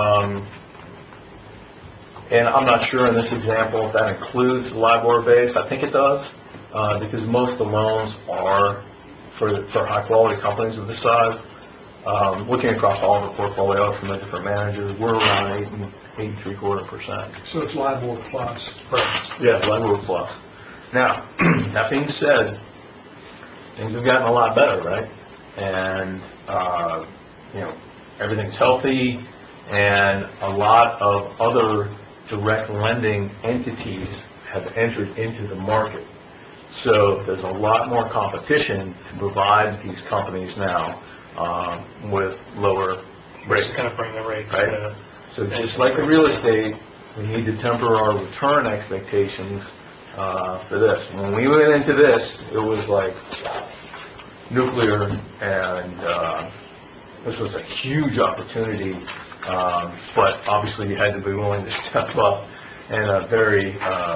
And I'm not sure in this example if that includes LIBOR base. I think it does, because most of the loans are for high-quality companies of this size. Looking across all the portfolio from the different managers, we're around 8.75%. So it's LIBOR plus. Right. Yeah, LIBOR plus. Now, that being said, things have gotten a lot better, right? And, everything's healthy, and a lot of other direct lending entities have entered into the market. So there's a lot more competition to provide these companies now with lower rates. It's going to bring the rates right? to... So just like the real estate, we need to temper our return expectations for this. When we went into this, it was like nuclear, and this was a huge opportunity, but obviously you had to be willing to step up in a very,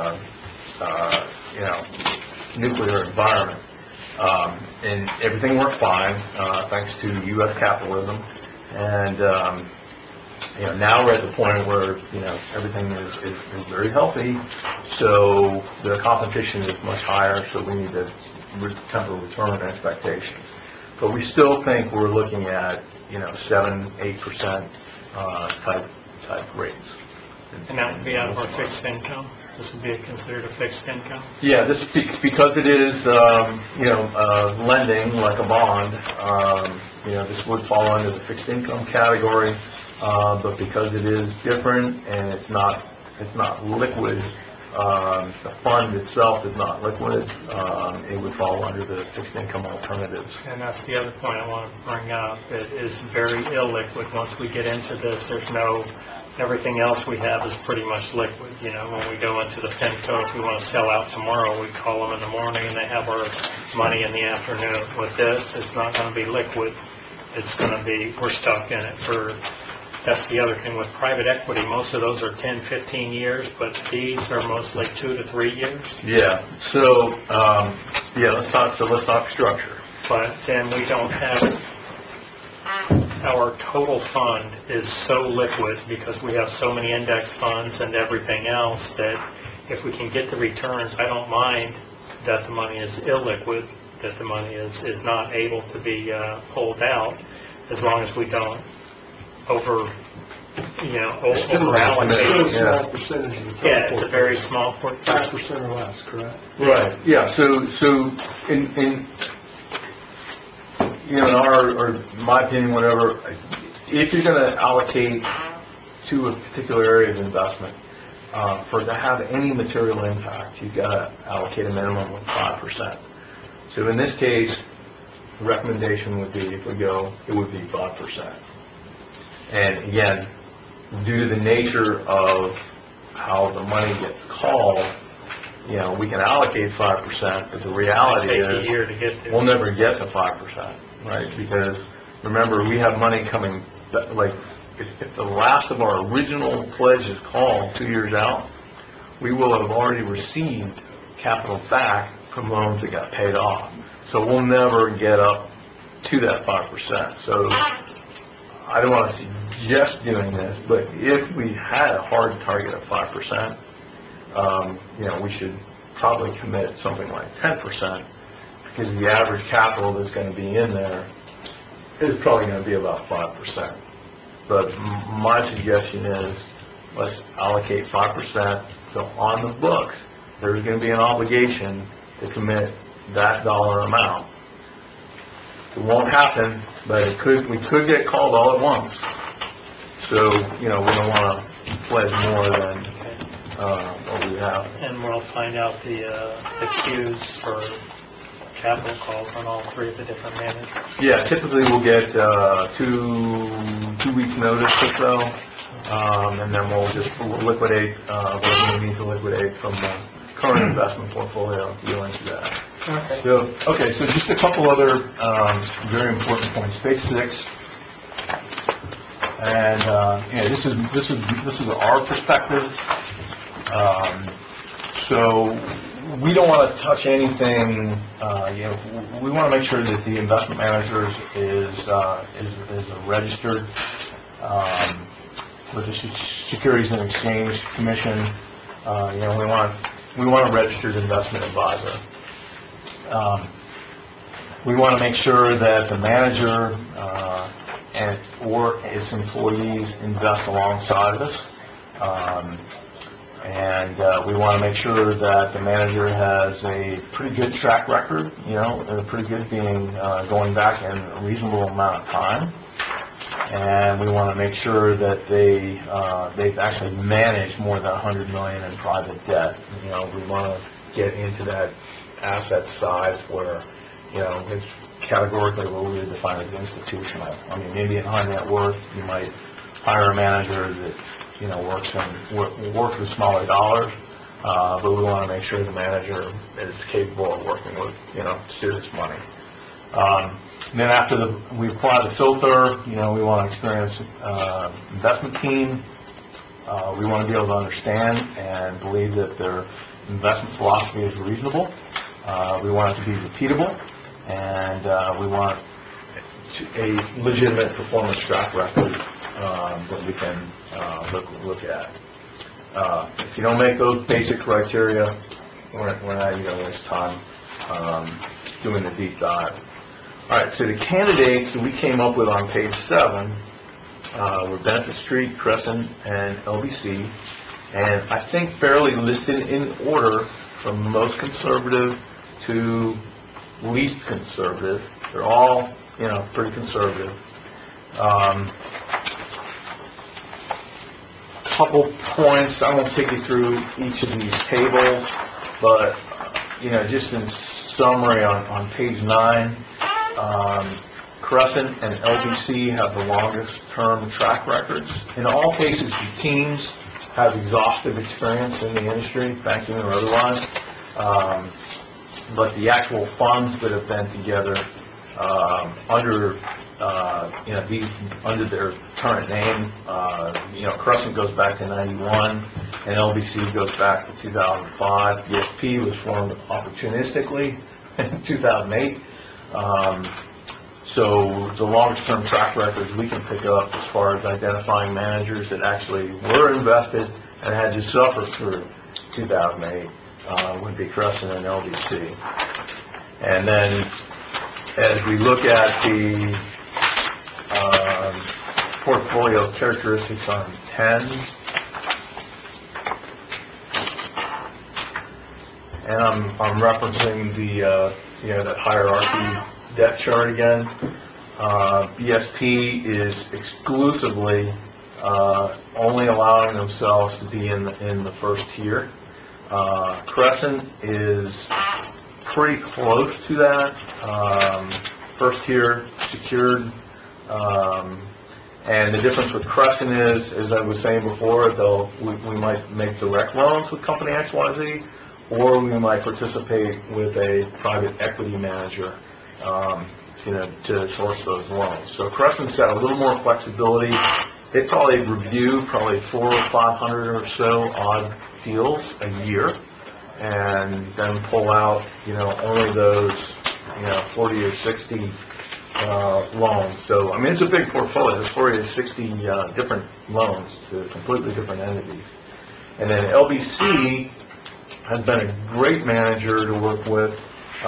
nuclear environment. And everything worked fine, thanks to U.S. capitalism. And, now we're at the point where, everything is very healthy, so the competition is much higher, so we need to temper return expectations. But we still think we're looking at, 7-8% type rates. And that would be out of our fixed income? This would be considered a fixed income? Yeah, this because it is, lending like a bond. This would fall under the fixed income category, but because it is different and it's not liquid, the fund itself is not liquid. It would fall under the fixed income alternatives. And that's the other point I want to bring up. It is very illiquid. Once we get into this, everything else we have is pretty much liquid. When we go into the PINCO, if we want to sell out tomorrow, we call them in the morning and they have our money in the afternoon. With this, it's not going to be liquid. It's going to be, we're stuck in it that's the other thing with private equity. Most of those are 10, 15 years, but these are mostly 2 to 3 years. Yeah. So, let's talk structure. But then we don't have, our total fund is so liquid because we have so many index funds and everything else that if we can get the returns, I don't mind that the money is illiquid, that the money is not able to be pulled out, as long as we don't over allocate. It's a small percentage of the total. Yeah, it's a very small portion. 5% or less, correct? Right. Yeah. So in my opinion, whatever, if you're going to allocate to a particular area of investment, for it to have any material impact, you've got to allocate a minimum of 5%. So in this case, the recommendation would be, if we go, it would be 5%. And again, due to the nature of how the money gets called, we can allocate 5%, but the reality Take is a year to get there. we'll never get to 5%, right? Because remember, we have money coming, like, if the last of our original pledge is called 2 years out, we will have already received capital back from loans that got paid off. So we'll never get up to that 5%. So I don't want to see suggest doing this, but if we had a hard target of 5%, we should probably commit something like 10%, because the average capital that's going to be in there is probably going to be about 5%. But my suggestion is, let's allocate 5%, so on the books, there's going to be an obligation to commit that dollar amount. It won't happen, but we could get called all at once. So, we don't want to pledge more than what we have. And we'll find out the queues for capital calls on all three of the different managers. Yeah, typically we'll get 2 weeks notice or so, and then we'll liquidate whatever we need to liquidate from the current investment portfolio dealing to that. Okay. So just a couple other very important points. Page 6, and this is our perspective. So we don't want to touch anything. We want to make sure that the investment manager is registered with the Securities and Exchange Commission. We want a registered investment advisor. We want to make sure that the manager or its employees invest alongside of us. And we want to make sure that the manager has a pretty good track record, and pretty good being going back in a reasonable amount of time. And we want to make sure that they've actually managed more than $100 million in private debt. We want to get into that asset size where, it's categorically what we would define as institutional. I mean, maybe in high net worth, you might hire a manager that works with smaller dollars, but we want to make sure the manager is capable of working with, serious money. Then after we apply the filter, we want an experienced investment team. We want to be able to understand and believe that their investment philosophy is reasonable. We want it to be repeatable, and we want a legitimate performance track record that we can look at. If you don't make those basic criteria, we're not even going to waste time doing the deep dive. All right, so the candidates that we came up with on page 7 were Benefit Street, Crescent, and LBC, and I think fairly listed in order from most conservative to least conservative. They're all, pretty conservative. Couple points. I won't take you through each of these tables, but just in summary, on page 9, Crescent and LBC have the longest term track records. In all cases, the teams have exhaustive experience in the industry, banking or otherwise, but the actual funds that have been together under their current name, Crescent goes back to 91, and LBC goes back to 2005. BSP was formed opportunistically in 2008. So the longest-term track records we can pick up as far as identifying managers that actually were invested and had to suffer through 2008 would be Crescent and LBC. And then as we look at the portfolio characteristics on 10, and I'm referencing that hierarchy debt chart again. BSP is exclusively only allowing themselves to be in the first tier. Crescent is pretty close to that. First tier secured. And the difference with Crescent is, as I was saying before, we might make direct loans with company XYZ, or we might participate with a private equity manager to source those loans. So Crescent's got a little more flexibility. They probably review 400 or 500 or so odd deals a year, and then pull out only those 40 or 60 loans. So, I mean, it's a big portfolio. There's 40 to 60 different loans to completely different entities. And then LBC has been a great manager to work with.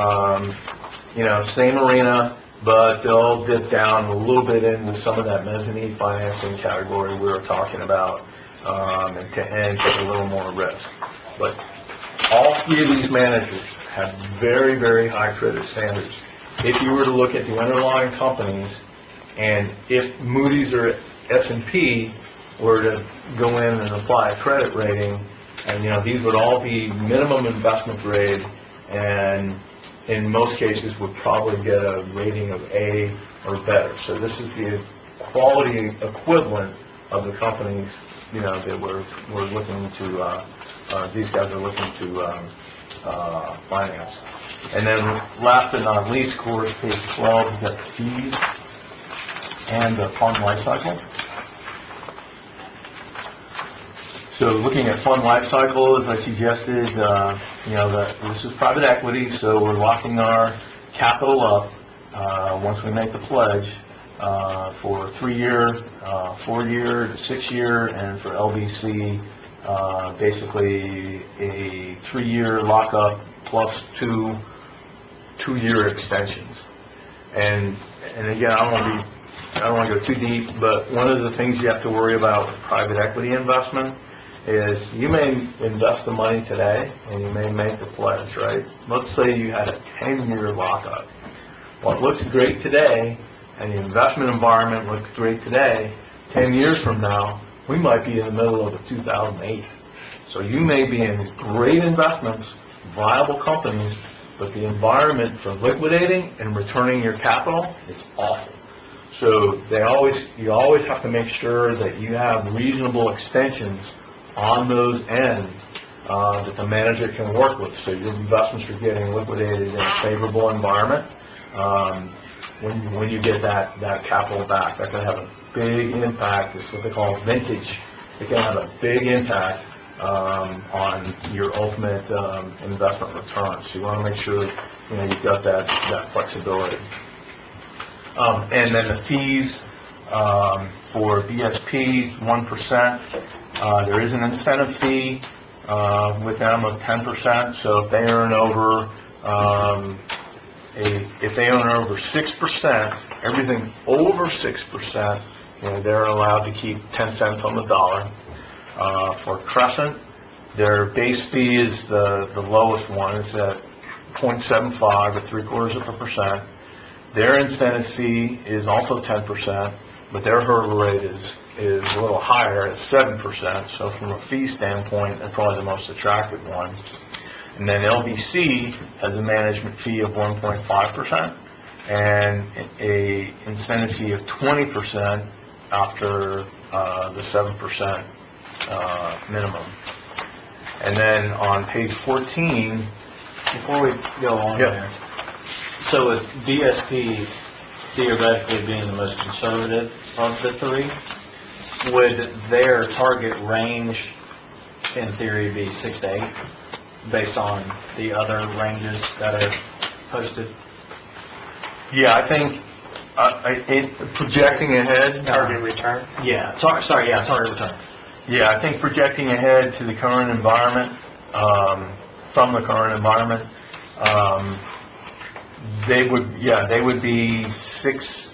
Same arena, but they'll dip down a little bit into some of that mezzanine financing category we were talking about, and take a little more risk. But all three of these managers have very, very high credit standards. If you were to look at the underlying companies, and if Moody's or S&P were to go in and apply a credit rating, and these would all be minimum investment grade, and in most cases would probably get a rating of A or better. So this is the quality equivalent of the companies, that we're looking to, these guys are looking to finance. And then last but not least, of course, page 12, we've got the fees and the fund life cycle. So looking at fund life cycle, as I suggested, that this is private equity, so we're locking our capital up once we make the pledge for 3-year, 4-year, 6-year, and for LBC, basically a 3-year lockup plus 2-year extensions. And again, I don't want to go too deep, but one of the things you have to worry about with private equity investment is you may invest the money today and you may make the pledge, right? Let's say you had a 10-year lockup. What looks great today, and the investment environment looks great today, 10 years from now, we might be in the middle of 2008. So you may be in great investments, viable companies, but the environment for liquidating and returning your capital is awful. So you always have to make sure that you have reasonable extensions on those ends that the manager can work with, so your investments are getting liquidated in a favorable environment when you get that capital back. That can have a big impact. It's what they call vintage. It can have a big impact on your ultimate investment return. So you want to make sure you've got that flexibility. And then the fees for BSP, 1%. There is an incentive fee with them of 10%. So if they earn over 6%, everything over 6%, they're allowed to keep 10 cents on the dollar. For Crescent, their base fee is the lowest one. It's at 0.75 or 0.75%. Their incentive fee is also 10%, but their hurdle rate is a little higher at 7%. So from a fee standpoint, they're probably the most attractive one. And then LBC has a management fee of 1.5% and a incentive fee of 20% after the 7% minimum. And then on page 14, Before we go on there, so with BSP theoretically being the most conservative of the three, would their target range in theory be 6 to 8 based on the other ranges that are posted? yeah, I think projecting ahead. Target return. Target return. Yeah, I think projecting ahead to the current environment, from the current environment, they would be 6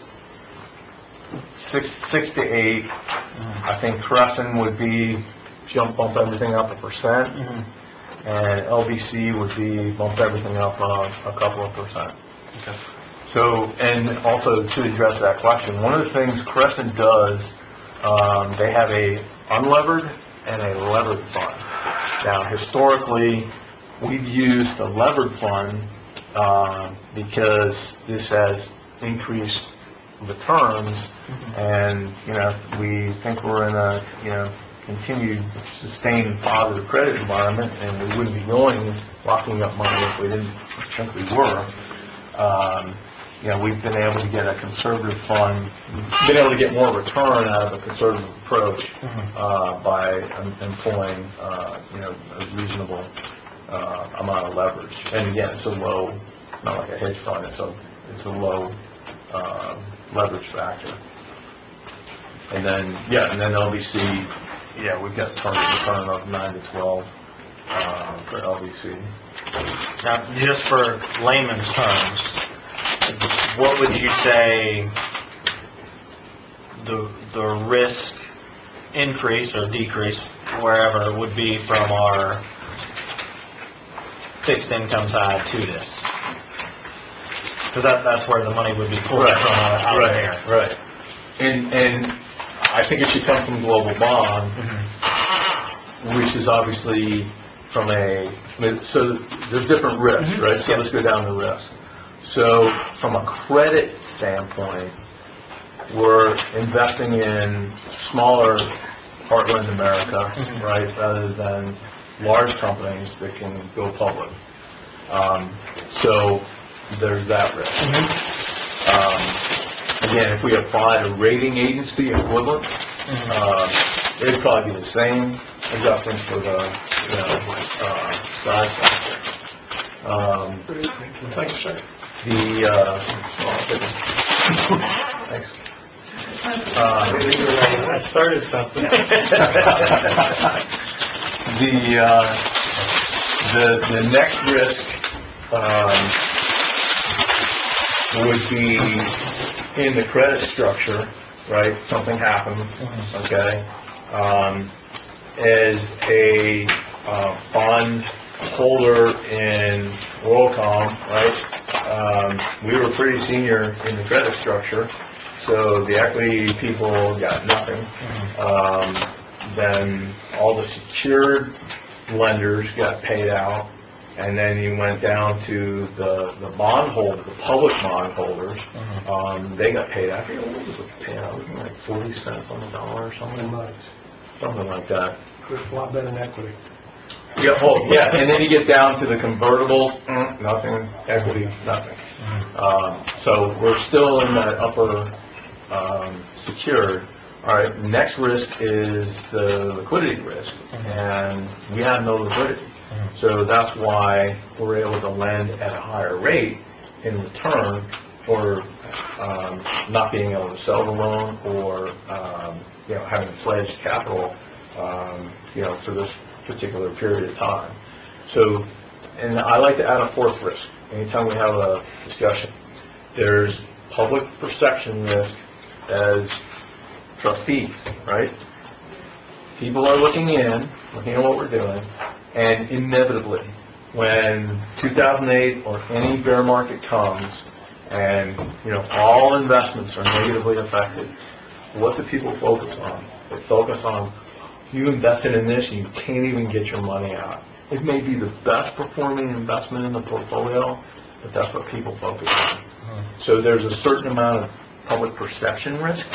to 8. I think Crescent would be bump everything up 1%, and LBC would be bump everything up a couple of percent. Okay. So, and also to address that question, one of the things Crescent does, they have a unlevered and a levered fund. Now, historically, we've used the levered fund because this has increased returns, and we think we're in a continued sustained positive credit environment, and we wouldn't be locking up money if we didn't think we were. We've been able to get a conservative fund, been able to get more return out of a conservative approach by employing a reasonable amount of leverage. And again, it's a low, not like a hedge fund, it's a low leverage factor. And then, and then LVC, we've got target return of 9 to 12 for LVC. Now, just for layman's terms, what would you say the risk increase or decrease, wherever, would be from our fixed income side to this? Because that's where the money would be pulled from out of there. Right. And I think it should come from Global Bond, which is obviously from so there's different risks, right? So let's go down the risk. So from a credit standpoint, we're investing in smaller heartland America, right, rather than large companies that can go public. So there's that risk. Again, if we applied a rating agency equivalent, it'd probably be the same adjustments for the size factor. Thanks, sir. Thanks. I started something. The next risk would be in the credit structure, right? Something happens, okay? As a bond holder in WorldCom, right? We were pretty senior in the credit structure, so the equity people got nothing. Then all the secured lenders got paid out, and then you went down to the bondholder, the public bondholders. They got paid out. I forget what was the payout? It was like 40 cents on the dollar or something. Something like that. A lot better than equity. Yeah, and then you get down to the convertible, nothing, equity, nothing. So we're still in that upper secured. All right, the next risk is the liquidity risk, and we have no liquidity. So that's why we're able to lend at a higher rate in return for not being able to sell the loan or having pledged capital for this particular period of time. So, and I like to add a fourth risk. Anytime we have a discussion, there's public perception risk as trustees, right? People are looking at what we're doing, and inevitably, when 2008 or any bear market comes, and all investments are negatively affected, what do people focus on? They focus on, you invested in this and you can't even get your money out. It may be the best performing investment in the portfolio, but that's what people focus on. So there's a certain amount of public perception risk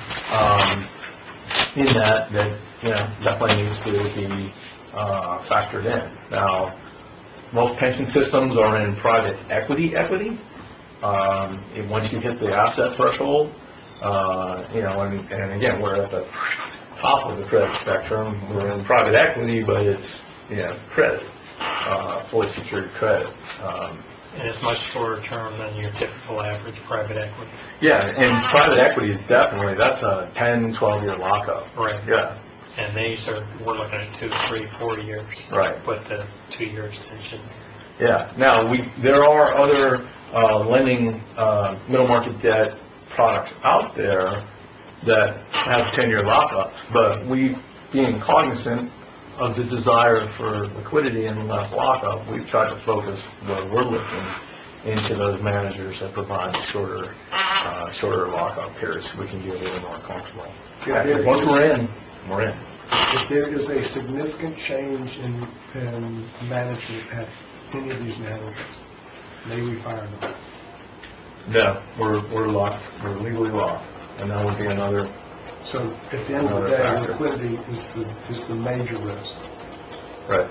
in that definitely needs to be factored in. Now, most pension systems are in private equity. Once you hit the asset threshold, and again, we're at the top of the credit spectrum. We're in private equity, but it's credit, fully secured credit. And it's much shorter term than your typical average private equity. Yeah, and private equity is definitely, that's a 10, 12-year lockup. Right. Yeah. And we're looking at 2, 3, 4 years. Right. With the 2-year extension. Yeah. Now, there are other lending middle market debt products out there that have 10-year lockups, but we, being cognizant of the desire for liquidity and less lockup, we've tried to focus where we're looking into those managers that provide shorter lockup periods, so we can be a little more comfortable. Yeah, once we're in, we're in. If there is a significant change in management at any of these managers, may we fire them? No, we're locked. We're legally locked, and that would be another. So at the end of the day, liquidity is the major risk. Right.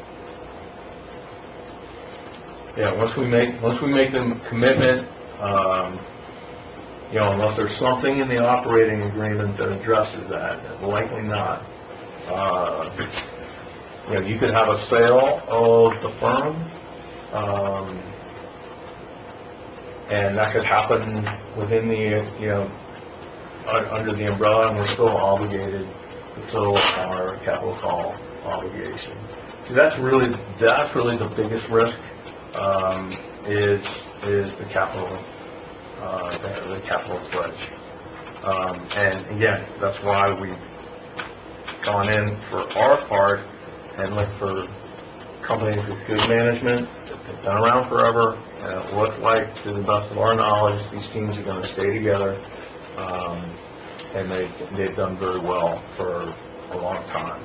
Yeah. Once we make the commitment, unless there's something in the operating agreement that addresses that, likely not. You could have a sale of the firm, and that could happen within the, under the umbrella, and we're still obligated to fulfill our capital call obligation. So that's really the biggest risk, is the capital pledge. And again, that's why we've gone in for our part and looked for companies with good management that have been around forever, and it looks like, to the best of our knowledge, these teams are going to stay together, and they've done very well for a long time.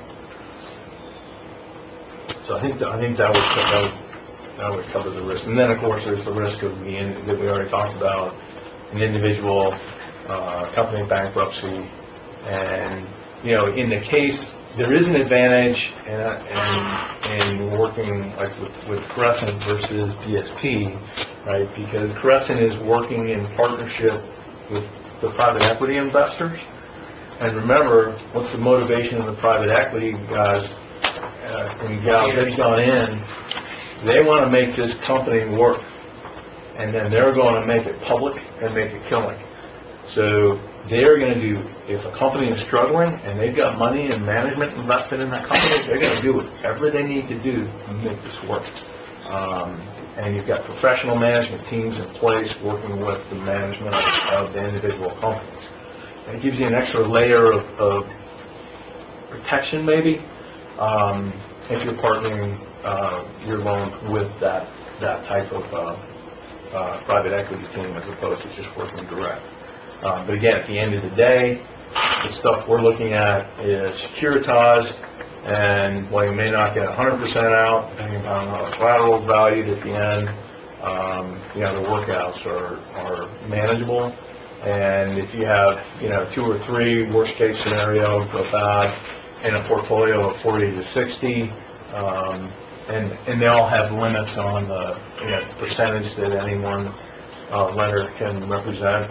So I think that would cover the risk. And then, of course, there's the risk of that we already talked about, an individual company bankruptcy, and in the case, there is an advantage in working like with Crescent versus BSP, right? Because Crescent is working in partnership with the private equity investors. And remember, what's the motivation of the private equity guys and gals that's gone in? They want to make this company work, and then they're going to make it public and make a killing. So they're going to do, if a company is struggling and they've got money and management invested in that company, they're going to do whatever they need to do to make this work. And you've got professional management teams in place working with the management of the individual companies. And it gives you an extra layer of protection, maybe, if you're partnering your loan with that type of private equity team as opposed to just working direct. But again, at the end of the day, the stuff we're looking at is securitized, and while you may not get 100% out, depending upon how the collateral is valued at the end, the workouts are manageable. And if you have, 2 or 3 worst case scenario go bad in a portfolio of 40 to 60, and they all have limits on the percentage that any one lender can represent.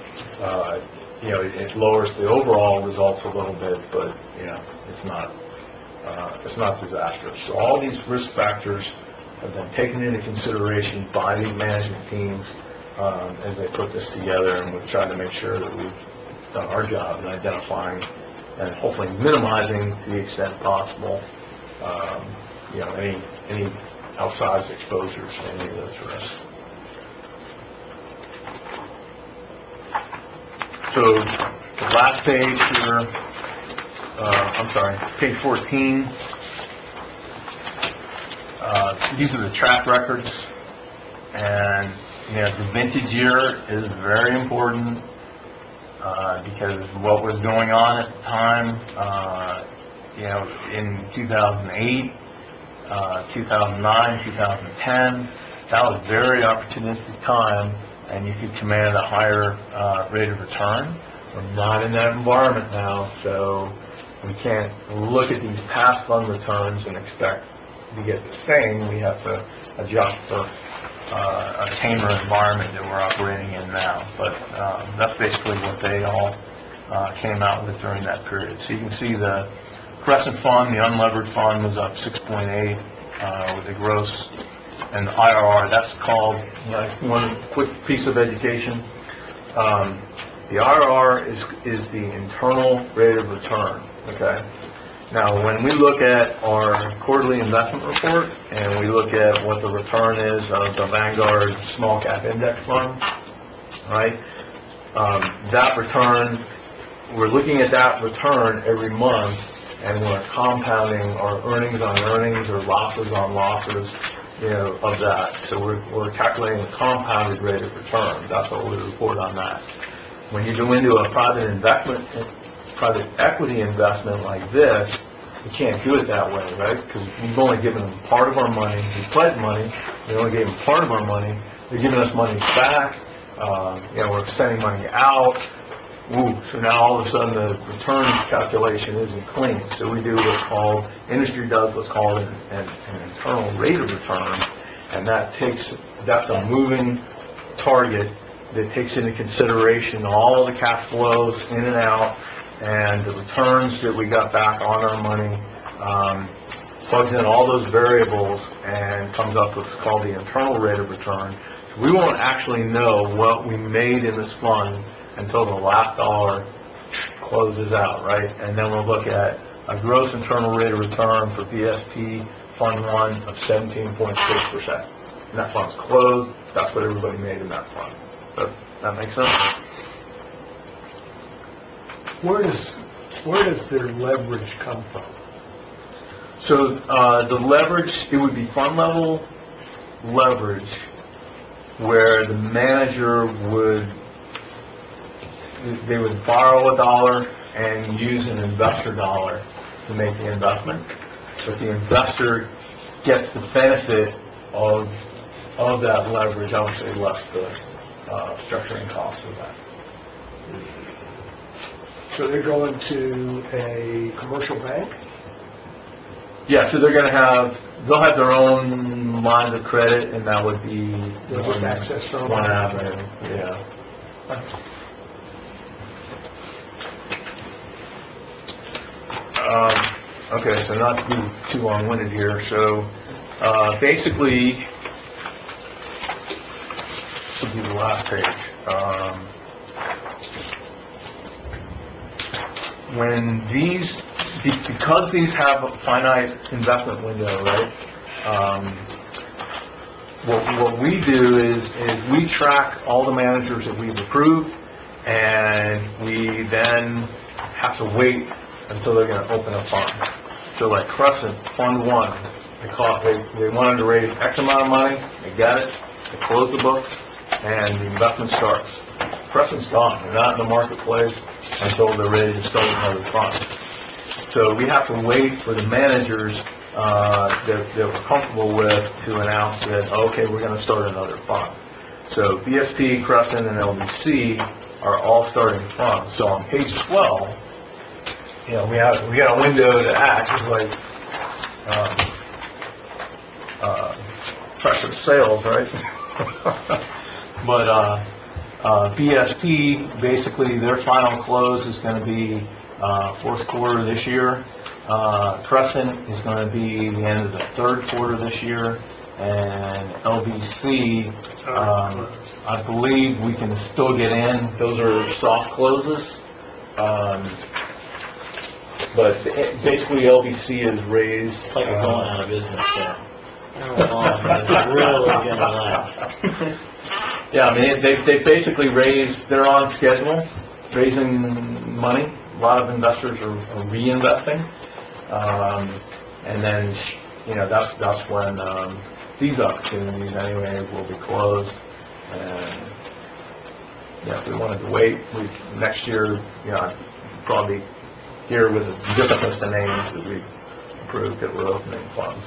It lowers the overall results a little bit, but it's not disastrous. So all these risk factors have been taken into consideration by these management teams as they put this together, and we've tried to make sure that we've done our job in identifying and hopefully minimizing to the extent possible, any outsized exposures to any of those risks. So the last page here, page 14, these are the track records, and the vintage year is very important because what was going on at the time, in 2008, 2009, 2010, that was a very opportunistic time, and you could command a higher rate of return. We're not in that environment now, so we can't look at these past fund returns and expect to get the same. We have to adjust for a tamer environment that we're operating in now. But that's basically what they all came out with during that period. So you can see the Crescent Fund, the unlevered fund, was up 6.8 with the gross. And the IRR, that's called, one quick piece of education. The IRR is the internal rate of return, okay? Now, when we look at our quarterly investment report and we look at what the return is of the Vanguard Small Cap Index Fund, right? That return, we're looking at that return every month, and we're compounding our earnings on earnings or losses on losses, of that. So we're calculating the compounded rate of return. That's what we report on that. When you go into a private equity investment like this, you can't do it that way, right? Because we've only given them part of our money. We pledged money. We only gave them part of our money. They're giving us money back. We're sending money out. So now all of a sudden the return calculation isn't clean. So we do industry does what's called an internal rate of return, and that's a moving target that takes into consideration all the cash flows in and out and the returns that we got back on our money, plugs in all those variables and comes up with what's called the internal rate of return. We won't actually know what we made in this fund until the last dollar closes out, right? And then we'll look at a gross internal rate of return for BSP Fund 1 of 17.6%. And that fund's closed, that's what everybody made in that fund. That makes sense? Where does their leverage come from? So, the leverage, it would be fund level leverage where the manager they would borrow $1 and use an investor dollar to make the investment, but the investor gets the benefit of that leverage, I would say less the structuring cost of that. So they're going to a commercial bank? Yeah, so they'll have their own lines of credit, and that would be They'll just access their own one lines of avenue, yeah. Okay, so not to be too long-winded here, so basically, this will be the last page. When these, because these have a finite investment window, right? What we do is we track all the managers that we've approved, and we then have to wait until they're going to open a fund. So like Crescent, Fund 1, they wanted to raise X amount of money, they got it, they close the books, and the investment starts. Crescent's gone, they're not in the marketplace until they're ready to start another fund. So we have to wait for the managers that we're comfortable with to announce that, okay, we're going to start another fund. So BSP, Crescent, and LBC are all starting funds. So on page 12, we got a window to act. It's like pressure sales, right? But BSP, basically their final close is going to be fourth quarter this year. Crescent is going to be the end of the third quarter this year, and LBC, I believe we can still get in. Those are soft closes, but basically LBC is raised. It's like a going out of business there. How long is it really going to last? Yeah, I mean, they basically they're on schedule, raising money. A lot of investors are reinvesting. And then, that's when these opportunities anyway will be closed. And, if we wanted to wait, next year, I'd probably here with a different list of names that we approved that we're opening funds.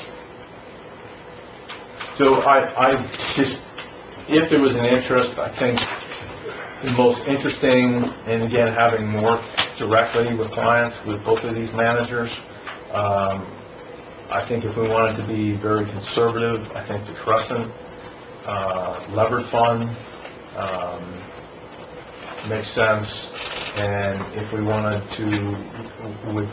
So I just, if there was an interest, I think the most interesting, and again, having worked directly with clients with both of these managers, I think if we wanted to be very conservative, I think the Crescent levered fund makes sense, and if we wanted to, with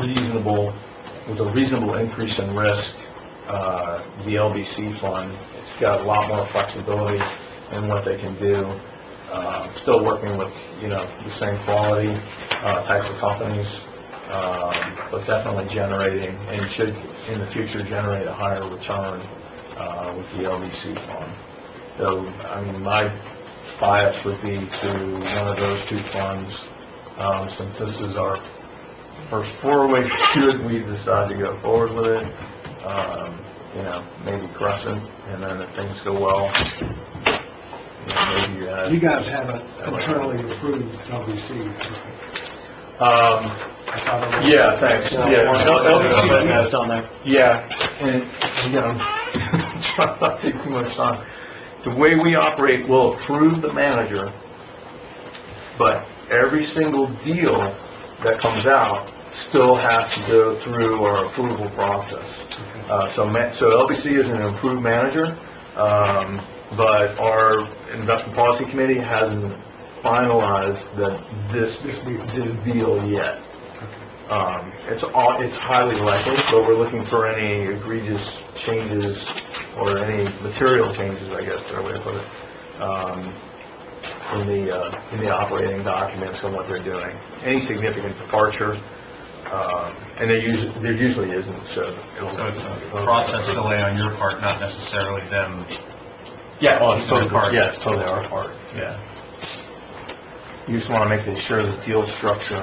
a reasonable increase in risk, the LBC fund, it's got a lot more flexibility in what they can do. Still working with, the same quality types of companies, but definitely generating, and should in the future generate a higher return with the LBC fund. So, I mean, my bias would be to one of those two funds, since this is our first foray, should we decide to go forward with it, maybe Crescent, and then if things go well, maybe You guys haven't internally approved LBC. yeah, thanks. Yeah, it's on there. Yeah, and try not to take too much time. The way we operate, we'll approve the manager, but every single deal that comes out still has to go through our approval process. So LBC is an approved manager, but our investment policy committee hasn't finalized this deal yet. It's highly likely, but we're looking for any egregious changes or any material changes, I guess, better way to put it, in the operating documents on what they're doing. Any significant departure, and there usually isn't, so it'll... So it's a process delay on your part, not necessarily them. Yeah, well, it's totally part. Yeah, it's totally our part, yeah. You just want to make sure the deal structure,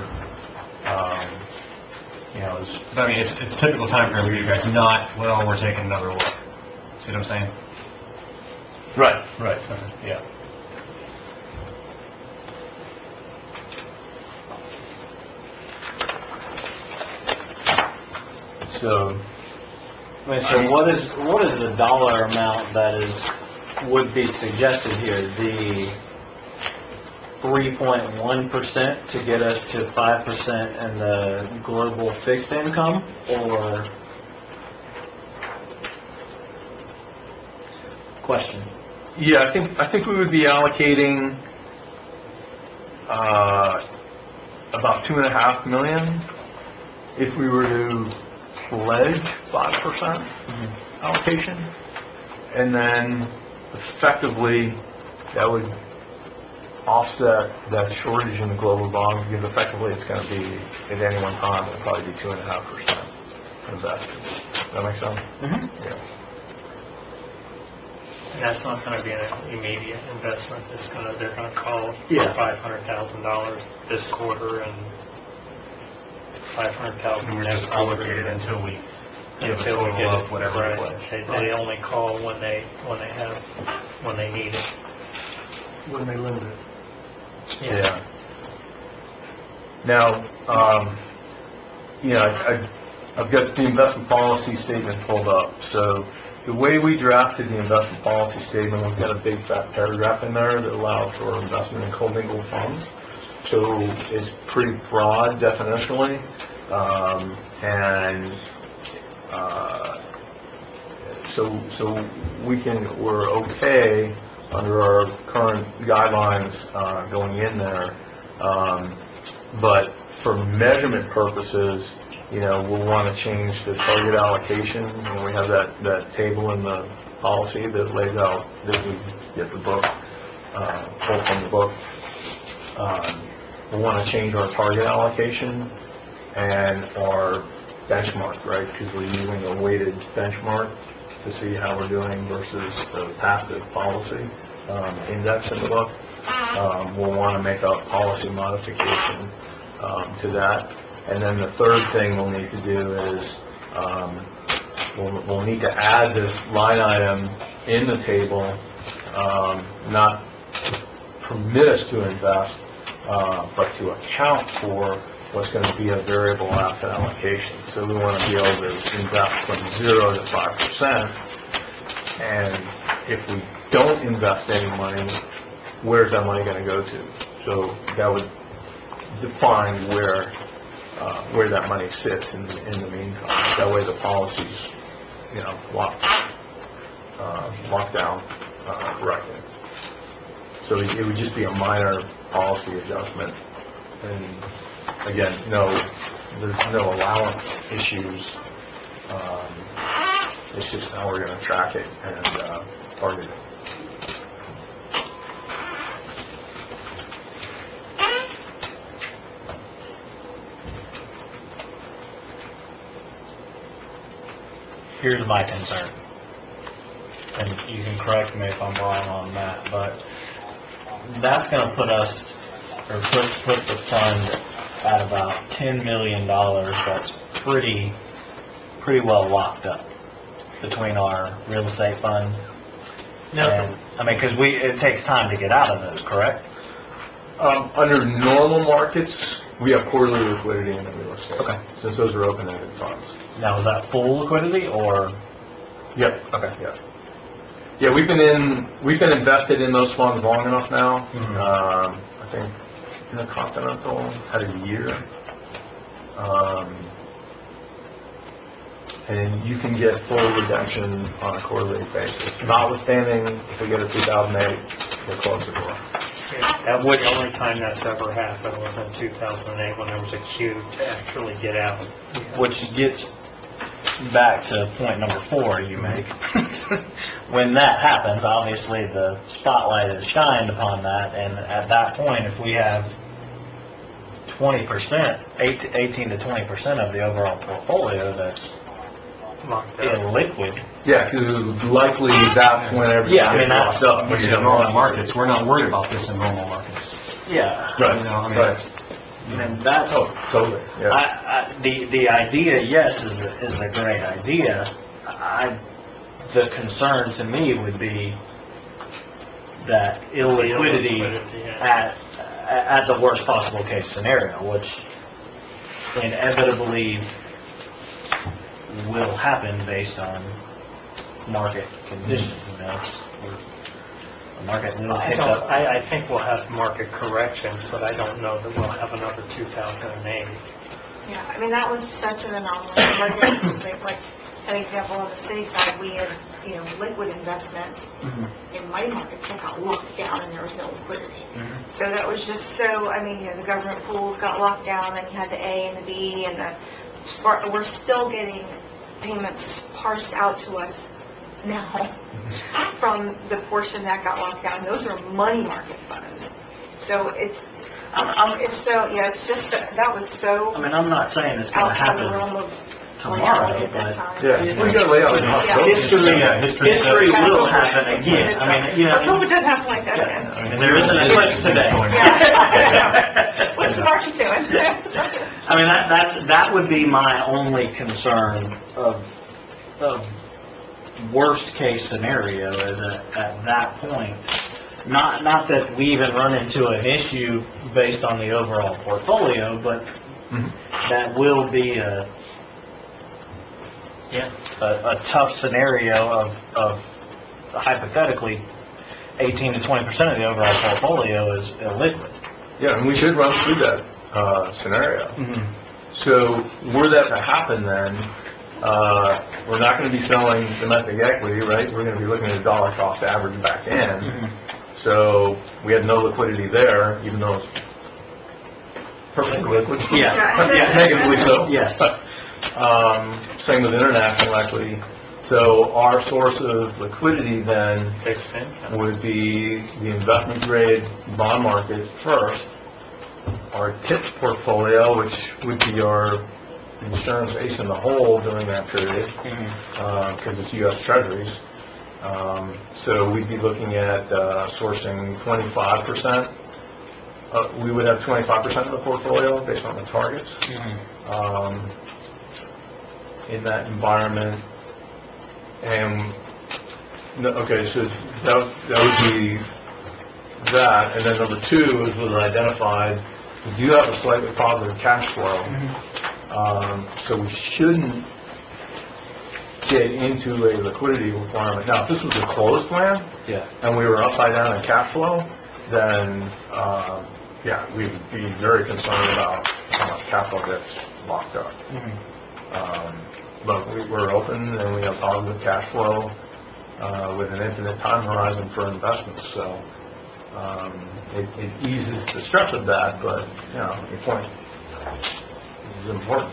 is... I mean, it's typical time frame for you guys, not, well, we're taking another look. See what I'm saying? Right, yeah. So, So what is the dollar amount that would be suggested here? The 3.1% to get us to 5% in the global fixed income, or question? yeah, I think we would be allocating about $2.5 million if we were to pledge 5% allocation, and then effectively that would offset that shortage in the global bond, because effectively it's going to be, at any one time, it'll probably be 2.5% invested. Does that make sense? Mm-hmm. Yeah. And that's not going to be an immediate investment. They're going to call for Yeah. $500,000 this quarter and $500,000 And we're next just quarter. allocated until we give a Until we total get of it, whatever we right. pledge. They only call when they need it. When they lend it. Yeah. Now, I've got the investment policy statement pulled up. So the way we drafted the investment policy statement, we've got a big fat paragraph in there that allows for investment in commingled funds. So it's pretty broad definitionally, so we're okay under our current guidelines going in there, but for measurement purposes, we'll want to change the target allocation. We have that table in the policy that lays out, that we get the book, pulled from the book. We'll want to change our target allocation and our benchmark, right? Because we're using a weighted benchmark to see how we're doing versus the passive policy index in the book. We'll want to make a policy modification to that. And then the third thing we'll need to do is we'll need to add this line item in the table, not to permit us to invest, but to account for what's going to be a variable asset allocation. So we want to be able to invest from 0 to 5%, and if we don't invest any money, where's that money going to go to? So that would define where that money sits in the meantime. That way the policy's, locked down correctly. So it would just be a minor policy adjustment. And again, there's no allowance issues. It's just how we're going to track it and target it. Here's my concern, and you can correct me if I'm wrong on that, but that's going to put us, or put the fund at about $10 million. That's pretty well locked up between our real estate fund. And, because it takes time to get out of those, correct? Under normal markets, we have quarterly liquidity in the real estate. Okay. Since those are open-ended funds. Now, is that full liquidity, or? Yep. Okay. Yeah. Yeah, we've been invested in those funds long enough now. Mm-hmm. I think Intercontinental had a year. And you can get full redemption on a quarterly basis. Notwithstanding, if we get a 2008, we'll close the door. That was the only time that's ever happened, was in 2008 when there was a queue to actually get out. Which gets back to point number 4 you make, when that happens, obviously the spotlight is shined upon that, and at that point, if we have 20%, 18 to 20% of the overall portfolio that's Locked up. illiquid. Yeah, because likely that's when everything Yeah, I mean, gets that's- locked up. When you have normal markets, we're not worried about this in normal markets. Yeah. Right, You know, I mean, right. And that's, Oh, totally, yeah. the idea, yes, is a great idea. The concern to me would be that illiquidity Illiquidity, yeah. at the worst possible case scenario, which inevitably will happen based on market conditions, you know, the market will pick up. I think we'll have market corrections, but I don't know that we'll have another 2008. Yeah, I mean, that was such an anomaly. Like an example on the city side, we had, liquid investments in money markets that got locked down and there was no liquidity. So that was just so, the government pools got locked down, then you had the A and the B and we're still getting payments parsed out to us now from the portion that got locked down. Those are money market funds. So it's just, that was so I mean, I'm not saying it's going to outside the happen realm of tomorrow, reality at that but time. Yeah, well, you gotta lay out the possibilities. history will happen again. I mean, Let's hope it doesn't happen like that again. I mean, there isn't a place today. Yeah. What's March doing? I mean, that would be my only concern of worst case scenario is at that point. Not that we even run into an issue based on the overall portfolio, but that will be a tough scenario of hypothetically 18 to 20% of the overall portfolio is illiquid. Yeah, and we should run through that scenario. So were that to happen then, we're not going to be selling domestic equity, right? We're going to be looking at a dollar cost average back in. So we had no liquidity there, even though it's perfectly liquid. Yeah. Negatively so. Yes. Same with international equity. So our source of liquidity then Fixed income. would be the investment grade bond market first, our TIPS portfolio, which would be our insurance ace in the hole during that period, because it's U.S. Treasuries. So we'd be looking at sourcing 25%. We would have 25% of the portfolio based on the targets. In that environment, and okay, so that would be that, and then number 2 is was identified. We do have a slightly positive cash flow, so we shouldn't get into a liquidity requirement. Now, if this was a closed plan, and we were upside down in cash flow, then we would be very concerned about how much capital gets locked up. But we're open and we have positive cash flow with an infinite time horizon for investments. So it eases the stress of that, but your point is important.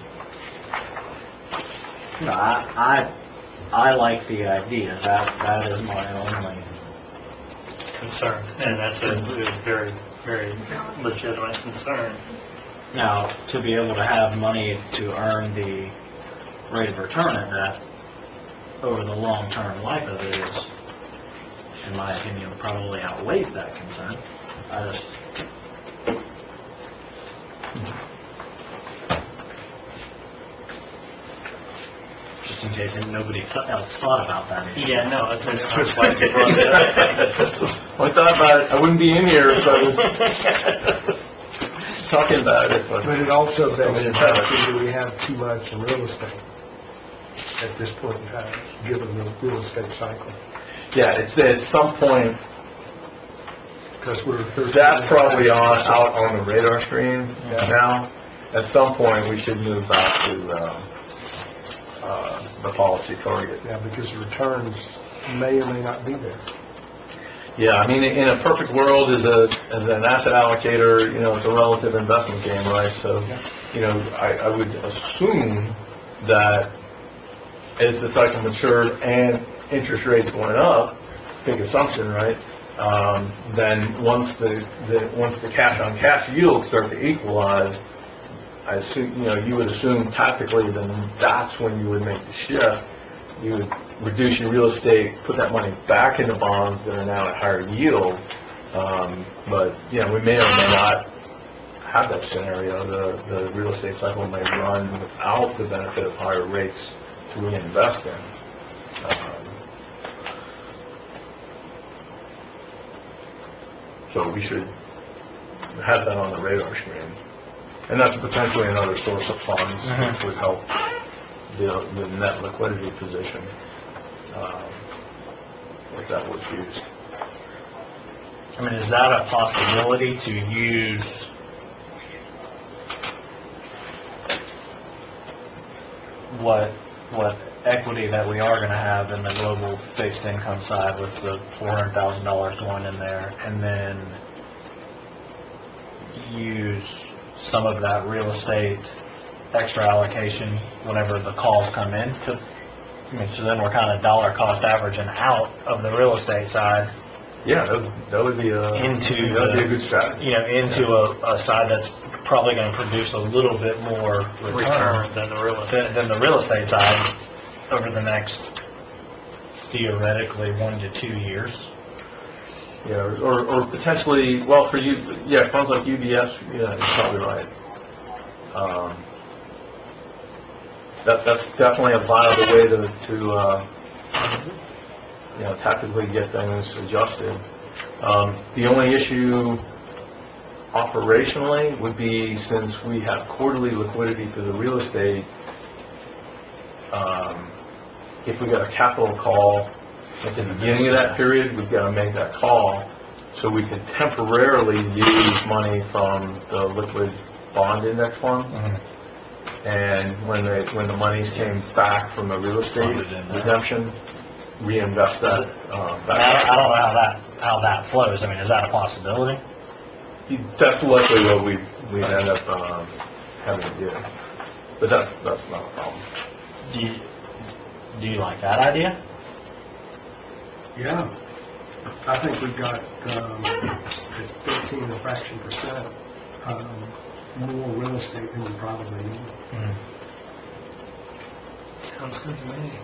No, I like the idea. That is my only Concern, and that's a very, very legitimate concern. Now, to be able to have money to earn the rate of return at that over the long-term life of it is, in my opinion, probably outweighs that concern. Just in case nobody else thought about that issue. Yeah, no, it's just like you brought it up. Well, I thought about it. I wouldn't be in here if I was talking about it. But But it also begs the question, do we have too much in real estate at this point in time, given the real estate cycle? yeah, it's at some point Because that's probably out on the radar screen now. At some point, we should move back to the policy target. Yeah, because the returns may or may not be there. Yeah, I mean, in a perfect world, as an asset allocator, it's a relative investment game, right? So, I would assume that as the cycle matured and interest rates went up, big assumption, right? Then once the cash on cash yields start to equalize, I assume, you would assume tactically then that's when you would make the shift. You would reduce your real estate, put that money back into bonds that are now at higher yield. But, we may or may not have that scenario. The real estate cycle may run without the benefit of higher rates to reinvest in. So we should have that on the radar screen. And that's potentially another source of funds which would help the net liquidity position, if that was used. I mean, is that a possibility to use what equity that we are going to have in the global fixed income side with the $400,000 going in there, and then use some of that real estate extra allocation whenever the calls come in? So then we're kind of dollar cost averaging out of the real estate side. Yeah, that would be that'd be a good strategy. Into a side that's probably going to produce a little bit more return than the real estate side over the next theoretically 1 to 2 years. Yeah, or potentially, well, for you, funds like UBS, you're probably right. That's definitely a viable way to tactically get things adjusted. The only issue operationally would be, since we have quarterly liquidity for the real estate, if we get a capital call at the beginning of that period, we've got to make that call so we can temporarily use money from the liquid bond index fund. And when the monies came back from the real estate redemption, reinvest that back. I don't know how that flows. I mean, is that a possibility? That's likely what we'd end up having to do. But that's not a problem. Do you like that idea? Yeah. I think we've got, at 13 and a fraction percent, more real estate than we probably need. Sounds good to me.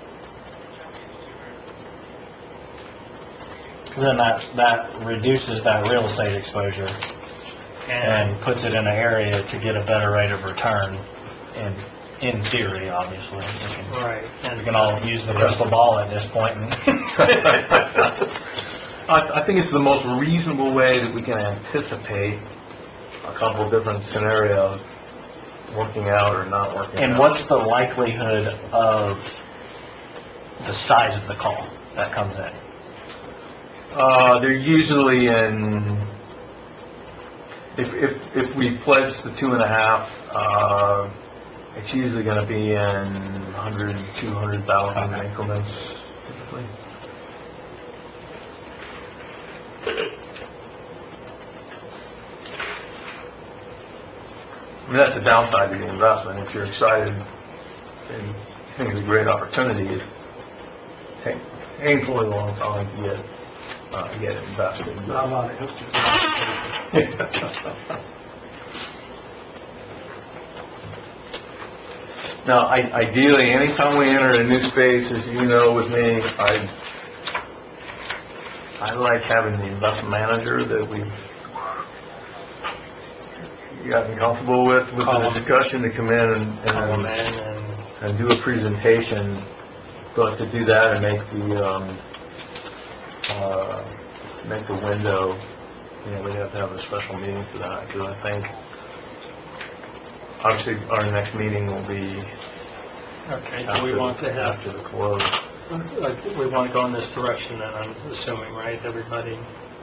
Then that reduces that real estate exposure and puts it in an area to get a better rate of return, in theory, obviously. Right. And we can all use the crystal ball at this point. I think it's the most reasonable way that we can anticipate a couple different scenarios working out or not working out. And what's the likelihood of the size of the call that comes in? They're usually in, if we pledge the 2.5, it's usually going to be in 100, 200,000 increments, typically. I mean, that's the downside of the investment. If you're excited and think it's a great opportunity, it takes a painfully long time to get invested. Not a lot of Now, ideally, anytime we enter a new space, as you know with me, I like having the investment manager that we've gotten comfortable with the discussion to come in and do a presentation, but to do that and make the window, we'd have to have a special meeting for that, because I think obviously our next meeting will be do we want to have after the close. we want to go in this direction then, I'm assuming, right, everybody?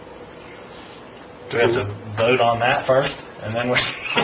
Do we have to vote on that first, and then we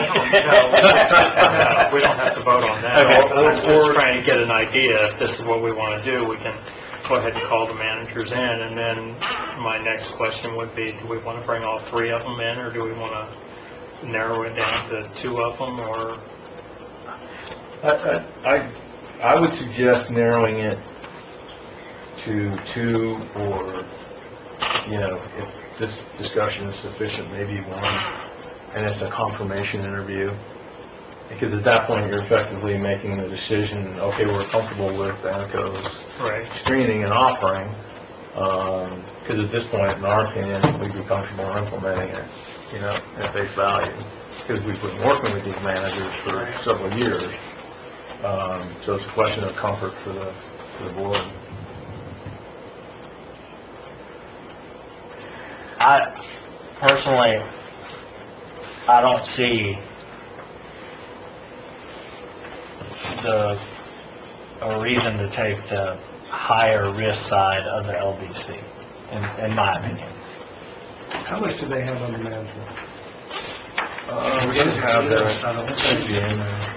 don't have to vote on that. We're trying to get an idea. If this is what we want to do, we can go ahead and call the managers in. And then my next question would be, do we want to bring all 3 of them in, or do we want to narrow it down to 2 of them? Or I would suggest narrowing it to 2, or, if this discussion is sufficient, maybe 1, and it's a confirmation interview. Because at that point, you're effectively making the decision, okay, we're comfortable with Banco's Right. screening and offering, because at this point, in our opinion, we'd be comfortable implementing it, at face value, because we've been working with these managers for several years. So it's a question of comfort for the board. Personally, I don't see a reason to take the higher risk side of the LBC, in my opinion. How much do they have under management? We should have that. I don't think it'd be in there.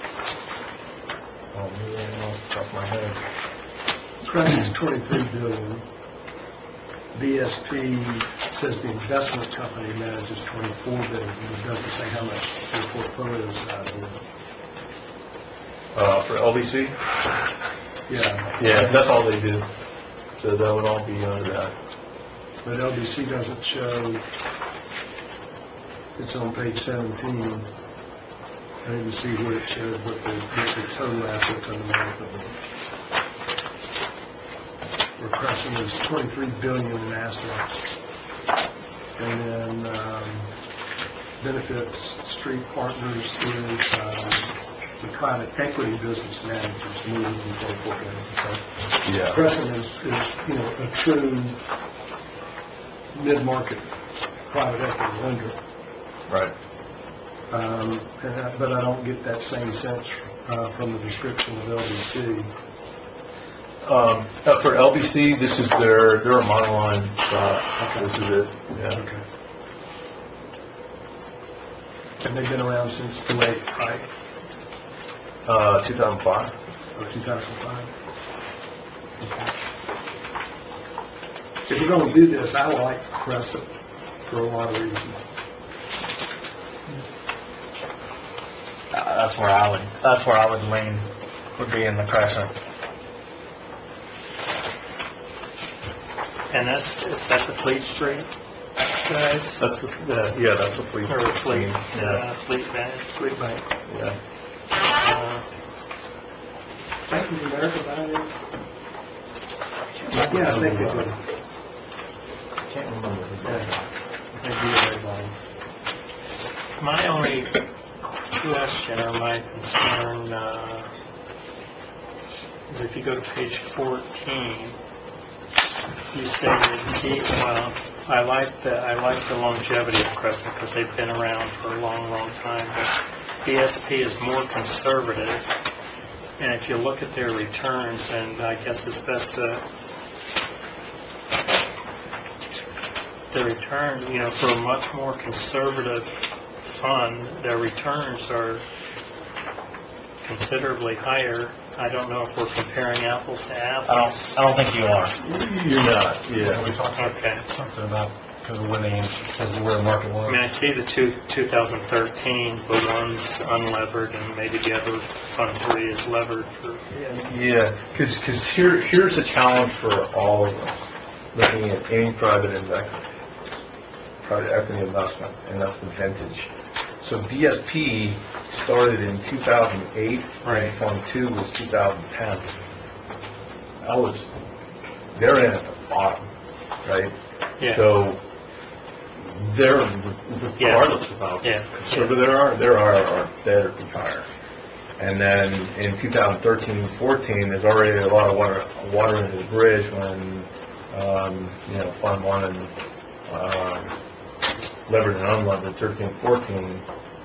Oh, man, off the top of my head. Crescent's $23 billion. BSP says the investment company manages $24 billion. It doesn't say how much their portfolio size is. For LBC? Yeah. Yeah, that's all they do. So that would all be under that. But LBC doesn't show, it's on page 17. I didn't see where it shows what the total assets under management were. Where Crescent is $23 billion in assets. And then Benefits Street Partners is the private equity business managers more than $24 billion. So Yeah. Crescent is a true mid-market private equity lender. Right. But I don't get that same sense from the description of LBC. For LBC, this is they're a monoline stock. This is it. Yeah. Okay. And they've been around since the late, right? 2005. Or 2005? Okay. If you're going to do this, I like Crescent for a lot of reasons. That's where I would lean, would be in the Crescent. And is that the Fleet Street guys? That's that's a fleet. Or Fleet, Yeah. Fleet Bank. Yeah. Bank of America buying it? Yeah, I think they do. I can't remember. They do buying. My only question or my concern is if you go to page 14, you say I like the longevity of Crescent because they've been around for a long, long time, but BSP is more conservative, and if you look at their returns, and I guess it's best to the return, for a much more conservative fund, their returns are considerably higher. I don't know if we're comparing apples to apples. I don't think you are. You're not. Yeah. We talked Okay. something about because of where the market was. I mean, I see the 2013, but one's unlevered, and maybe the other fund 3 is levered for. Yeah, because here's a challenge for all of us looking at any private equity investment, and that's the vintage. So BSP started in 2008, Right. and Fund 2 was 2010. They're in at the bottom, right? Yeah. So they're, regardless of how Yeah. conservative they are better to higher. And then in 2013-14, there's already a lot of water under the bridge when, Fund 1 and levered and unlevered 13-14,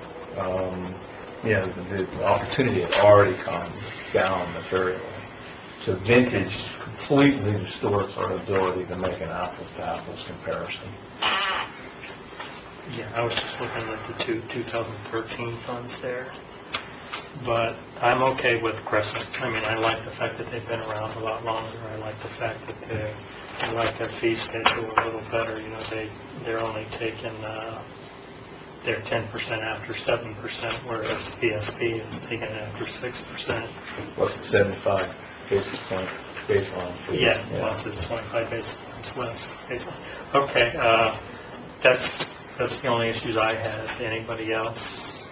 the opportunity had already come down materially. So vintage completely distorts our ability to make an apples-to-apples comparison. Yeah, I was just looking at the 2013 funds there. But I'm okay with Crescent. I mean, I like the fact that they've been around a lot longer. I like the fact that I like their fee schedule a little better. They're only taking they're 10% after 7%, whereas VSP is taken after 6%. Plus the 75 basis point baseline. Yeah, plus it's 25 basis points less baseline. Okay, that's the only issues I had. Anybody else?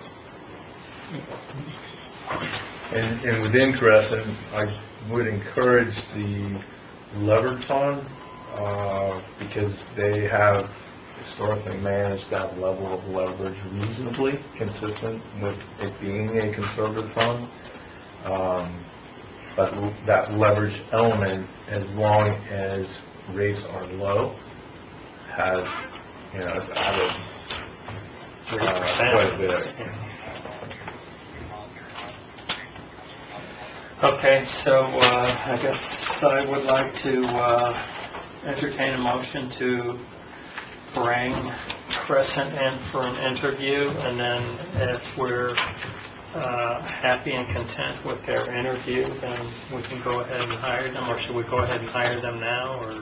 And within Crescent, I would encourage the levered fund, because they have historically managed that level of leverage reasonably consistent with it being a conservative fund. But that leverage element, as long as rates are low, has, it's added quite a bit. Okay, so I guess I would like to entertain a motion to bring Crescent in for an interview, and then if we're happy and content with their interview, then we can go ahead and hire them, or should we go ahead and hire them now, or?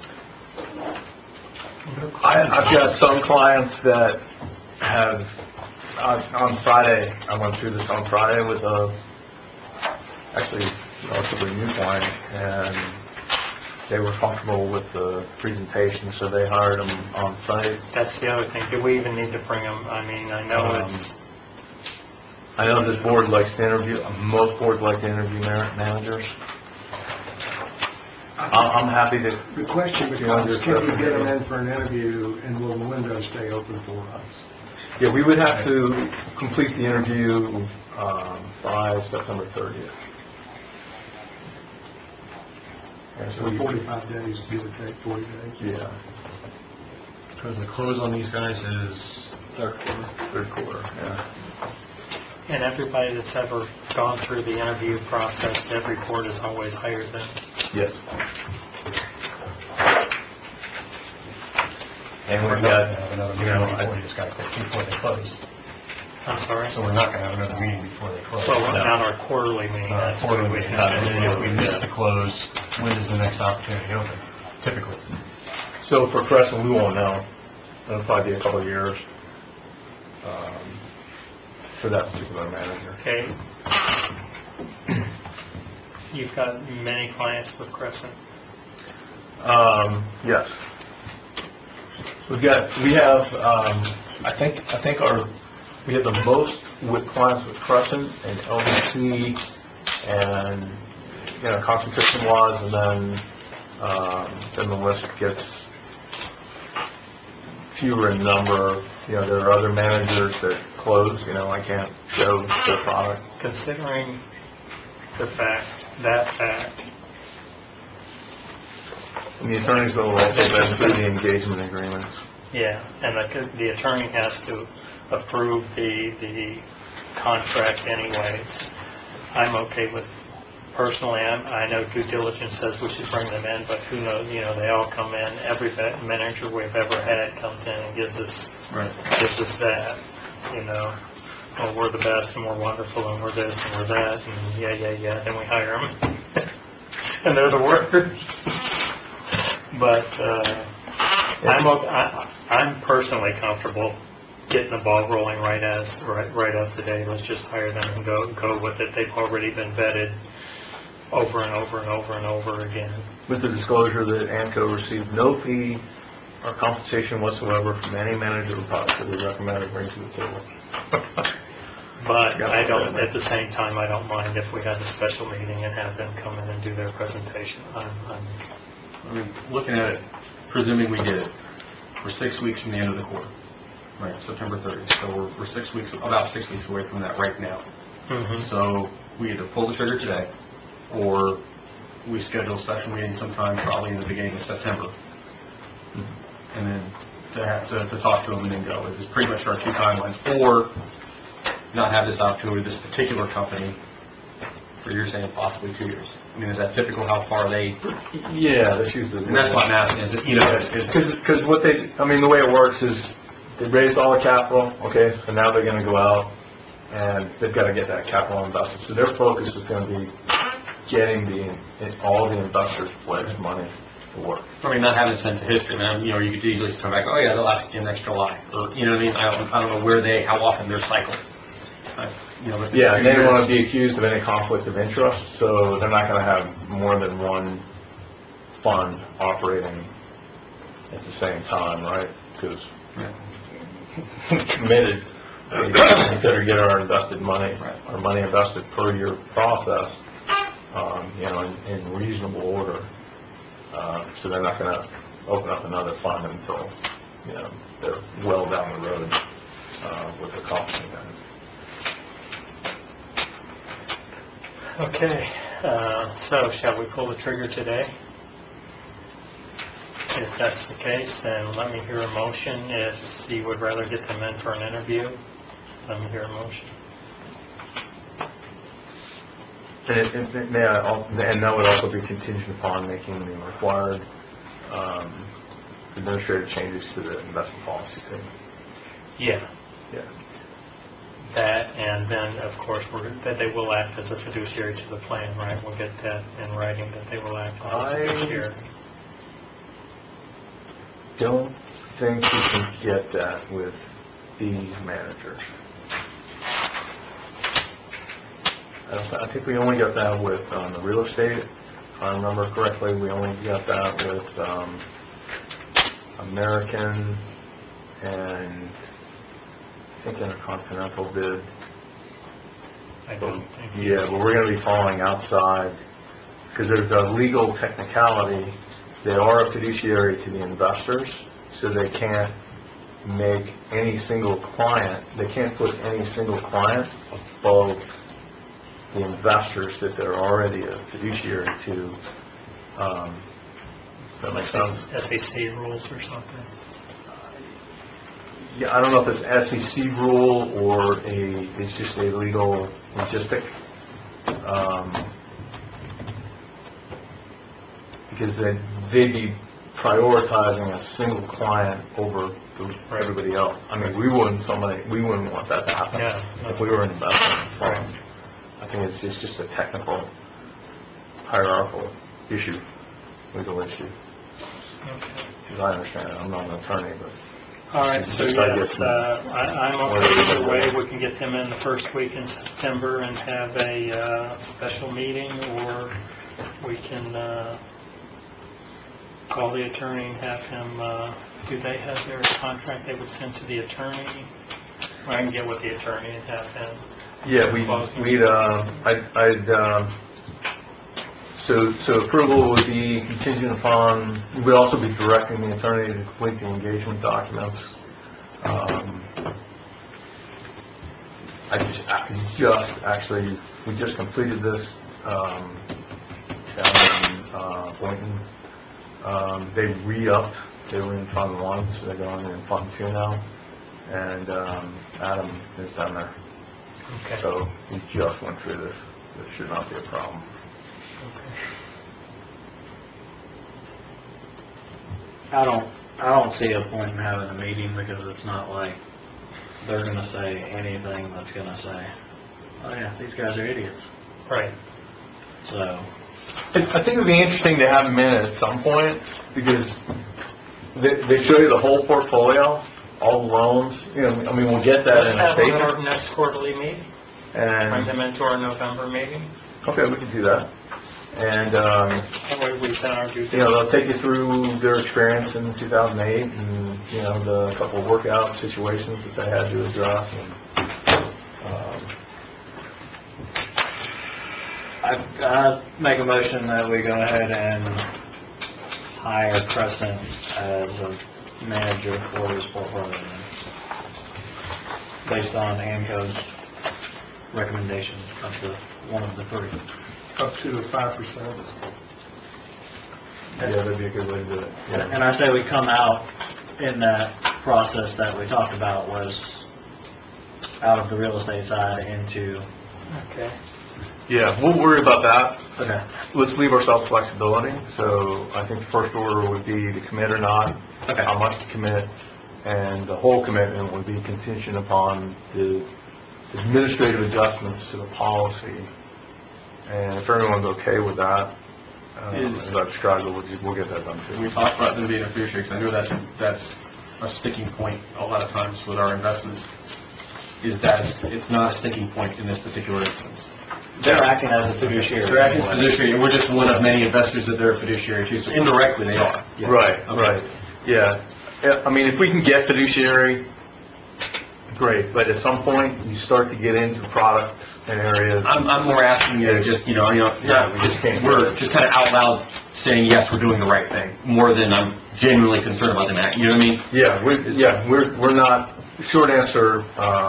I've got some clients that have, on Friday, I went through this on Friday with actually relatively new client, and they were comfortable with the presentation, so they hired them on site. That's the other thing. Do we even need to bring them? I mean, I know I know this board likes to interview, most boards like to interview managers. I'm happy to. The question becomes, can we get them in for an interview, and will the window stay open for us? Yeah, we would have to complete the interview by September 30th. And So 45 days, give or take 40 days? Yeah, Because the close on these guys is third quarter, yeah. and everybody that's ever gone through the interview process, every board has always hired them. Yes. And we're we've not got, going to have another meeting before this guy before they close. I'm sorry? So we're not going to have another meeting before they close. Well, not our quarterly meeting. That's what Quarterly, we and have. then if we miss the close, when is the next opportunity open? Typically. so for Crescent, we won't know. It'll probably be a couple of years for that particular manager. Okay. You've got many clients with Crescent. Yes. We have, I think we have the most with clients with Crescent and LDC and, concentration laws, and then the list gets fewer in number. There are other managers that close, I can't show their product. Considering that fact, And the attorneys will also then through the engagement agreements. yeah, and the attorney has to approve the contract anyways. I'm okay with, personally, I know due diligence says we should bring them in, but who knows, they all come in, every manager we've ever had comes in and gives us that, oh, we're the best and we're wonderful and we're this and we're that, and yeah, then we hire them. And they're the worst. But I'm personally comfortable getting the ball rolling right up today. Let's just hire them and go with it. They've already been vetted over and over and over and over again. With the disclosure that ANCO received no fee or compensation whatsoever from any manager or product that we recommend or bring to the table. But I don't, at the same time, I don't mind if we have a special meeting and have them come in and do their presentation. I mean, looking at it, presuming we get it, we're 6 weeks from the end of the quarter, right, September 30th. So we're 6 weeks, about 6 weeks away from that right now. Mhm. So we either pull the trigger today, or we schedule a special meeting sometime probably in the beginning of September. And then to talk to them and then go. Is pretty much our two timelines. Or not have this opportunity with this particular company for, you're saying, possibly 2 years. I mean, is that typical how far they... Yeah, that's usually. And that's what I'm asking, is it, Because what the way it works is they raised all the capital, okay, so now they're going to go out and they've got to get that capital invested. So their focus is going to be getting all the investors' pledged money to work. I mean, not having a sense of history, man, you know, you could easily just come back, oh yeah, they'll ask again next July, or, you know what I mean? I don't know how often they're cycling. You know, but Yeah, and they don't want to be accused of any conflict of interest, so they're not going to have more than one fund operating at the same time, right? Because committed, we better get our invested money, our money invested per year process, you know, in reasonable order. So they're not going to open up another fund until, you know, they're well down the road with accomplishing that. Okay, so shall we pull the trigger today? If that's the case, then let me hear a motion. If you would rather get them in for an interview, let me hear a motion. And that would also be contingent upon making the required administrative changes to the investment policy thing. Yeah. Yeah. That, and then, of course, that they will act as a fiduciary to the plan, right? We'll get that in writing, that they will act as a fiduciary. Don't think you can get that with these managers. I think we only got that with the real estate. If I remember correctly, we only got that with American, and I think Intercontinental did. I don't think. Yeah, but we're going to be falling outside because there's a legal technicality. They are a fiduciary to the investors, so they can't make any single client, they can't put any single client above the investors that they're already a fiduciary to. Does that make sense? SEC rules or something. Yeah, I don't know if it's SEC rule or it's just a legal logistic. Because they'd be prioritizing a single client over everybody else. I mean, we wouldn't want that to happen if we were an investment fund. I think it's just a technical, hierarchical issue, legal issue. Okay. As I understand it, I'm not an attorney, but. All right, so yes, I'm okay either way. We can get them in the first week in September and have a special meeting, or we can call the attorney and have him, do they have their contract they would send to the attorney? Or I can get with the attorney and have him. Yeah, so approval would be contingent upon, we'd also be directing the attorney to complete the engagement documents. We just completed this down in Boynton. They re-upped, they were in Fund 1, so they're going in Fund 2 now. And Adam is down there. Okay. So we just went through this. This should not be a problem. Okay. I don't see a point in having a meeting, because it's not like they're gonna say anything that's gonna say, oh yeah, these guys are idiots. Right. So. I think it would be interesting to have them in at some point, because they show you the whole portfolio, all the loans. You know, I mean, we'll get that Let's in a have them at statement. our next quarterly meeting. Bring And them into our November meeting. okay, we can do that. And That way we've done our due diligence. you know, they'll take you through their experience in 2008, and you know, the couple of workout situations that they had to address. And, I make a motion that we go ahead and hire Crescent as a manager for this portfolio, based on AMCO's recommendation of one of the three. Up to 5%. yeah, that'd be a good way to do it. Yeah. And I say we come out in that process that we talked about, was out of the real estate side into. Okay. Yeah, we'll worry about that. Okay. Let's leave ourselves flexibility. So I think the first order would be to commit or not, Okay. how much to commit, and the whole commitment would be contingent upon the administrative adjustments to the policy. And if everyone's okay with that, as I've described, we'll get that done too. We talked about them being a fiduciary, because I know that's a sticking point a lot of times with our investments, is that it's not a sticking point in this particular instance. They're acting as a fiduciary. They're acting as fiduciary, and we're just one of many investors that they're a fiduciary to, so indirectly they are. Yes. Right, Okay. right, yeah. Yeah, I mean, if we can get fiduciary, great, but at some point, you start to get into products and areas. I'm more asking you to just, we just can't. we're just kind of out loud saying, yes, we're doing the right thing, more than I'm genuinely concerned about them acting, you know what I mean? Yeah, we're not, short answer,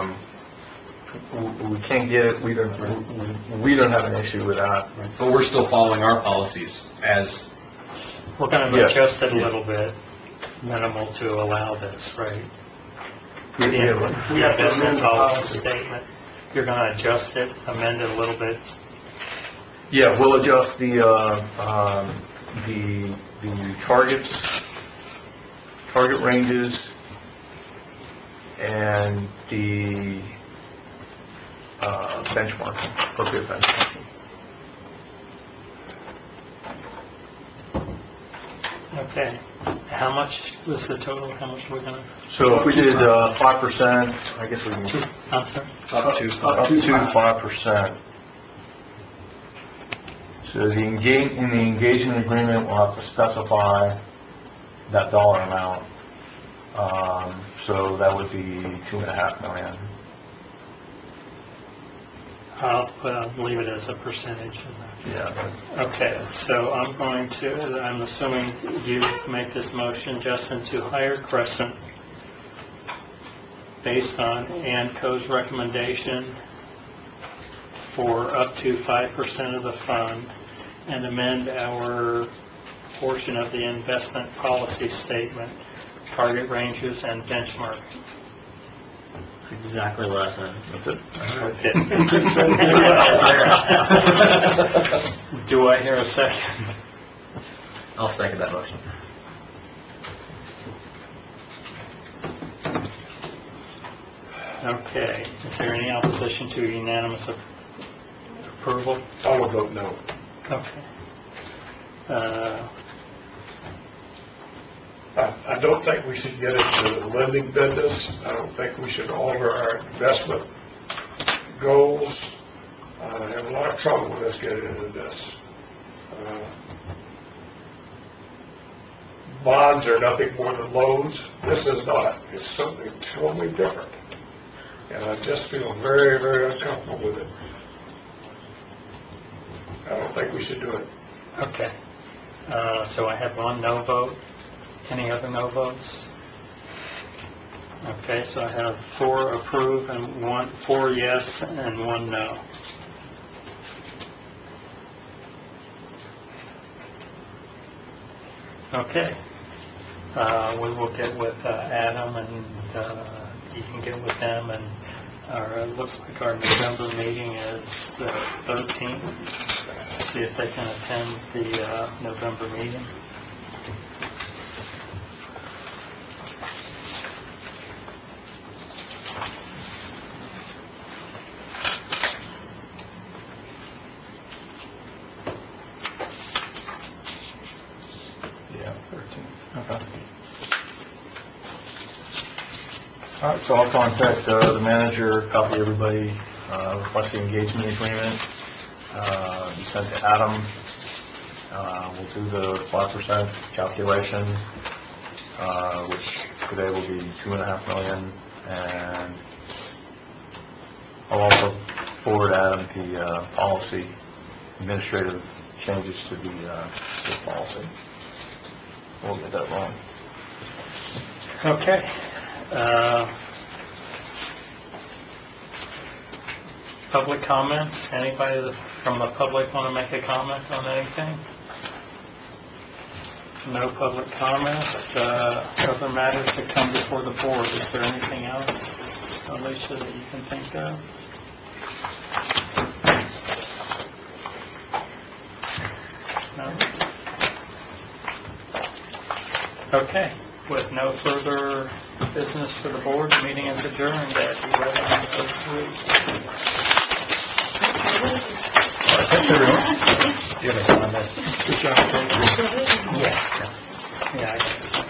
we can't get it, we don't have an issue with that. But we're still following our policies as, We're going to Yes. adjust it a little bit, minimal to allow this, right? Yeah, The investment policy statement, you're going to adjust it, amend it a little bit. Yeah, we'll adjust the targets, target ranges, and the benchmarking, appropriate benchmarking. Okay. How much was the total? How much we're going to? So if we did 5%, I guess we can, I'm sorry? up to 5%. So in the engagement agreement, we'll have to specify that dollar amount. So that would be $2.5 million. I'll leave it as a percentage. Yeah. Okay, so I'm assuming you make this motion, Justin, to hire Crescent based on ANCO's recommendation for up to 5% of the fund and amend our portion of the investment policy statement, target ranges and benchmark. Exactly what I said. That's it. Okay. Do I hear a second? I'll second that motion. Okay. Is there any opposition to unanimous approval? I would vote no. Okay. I don't think we should get into the lending business. I don't think we should alter our investment goals. I have a lot of trouble with us getting into this. Bonds are nothing more than loans. This is not. It's something totally different. And I just feel very, very uncomfortable with it. I don't think we should do it. Okay. So I have one no vote. Any other no votes? Okay, so I have 4 approve and 4 yes and 1 no. Okay. We will get with Adam and you can get with them and it looks like our November meeting is the 13th. See if they can attend the November meeting. Yeah, 13. Okay. All right, so I'll contact the manager, copy everybody, request the engagement agreement, be sent to Adam. We'll do the 5% calculation, which today will be $2.5 million, and I'll also forward Adam the policy, administrative changes to the policy. We'll get that wrong. Okay. Public comments? Anybody from the public want to make a comment on anything? No public comments. Other matters to come before the board. Is there anything else, Alicia, that you can think of? No? Okay. With no further business for the board, the meeting is adjourned at 11:03. Thanks, everyone. give us on this. Did we? Yeah. Yeah, I guess.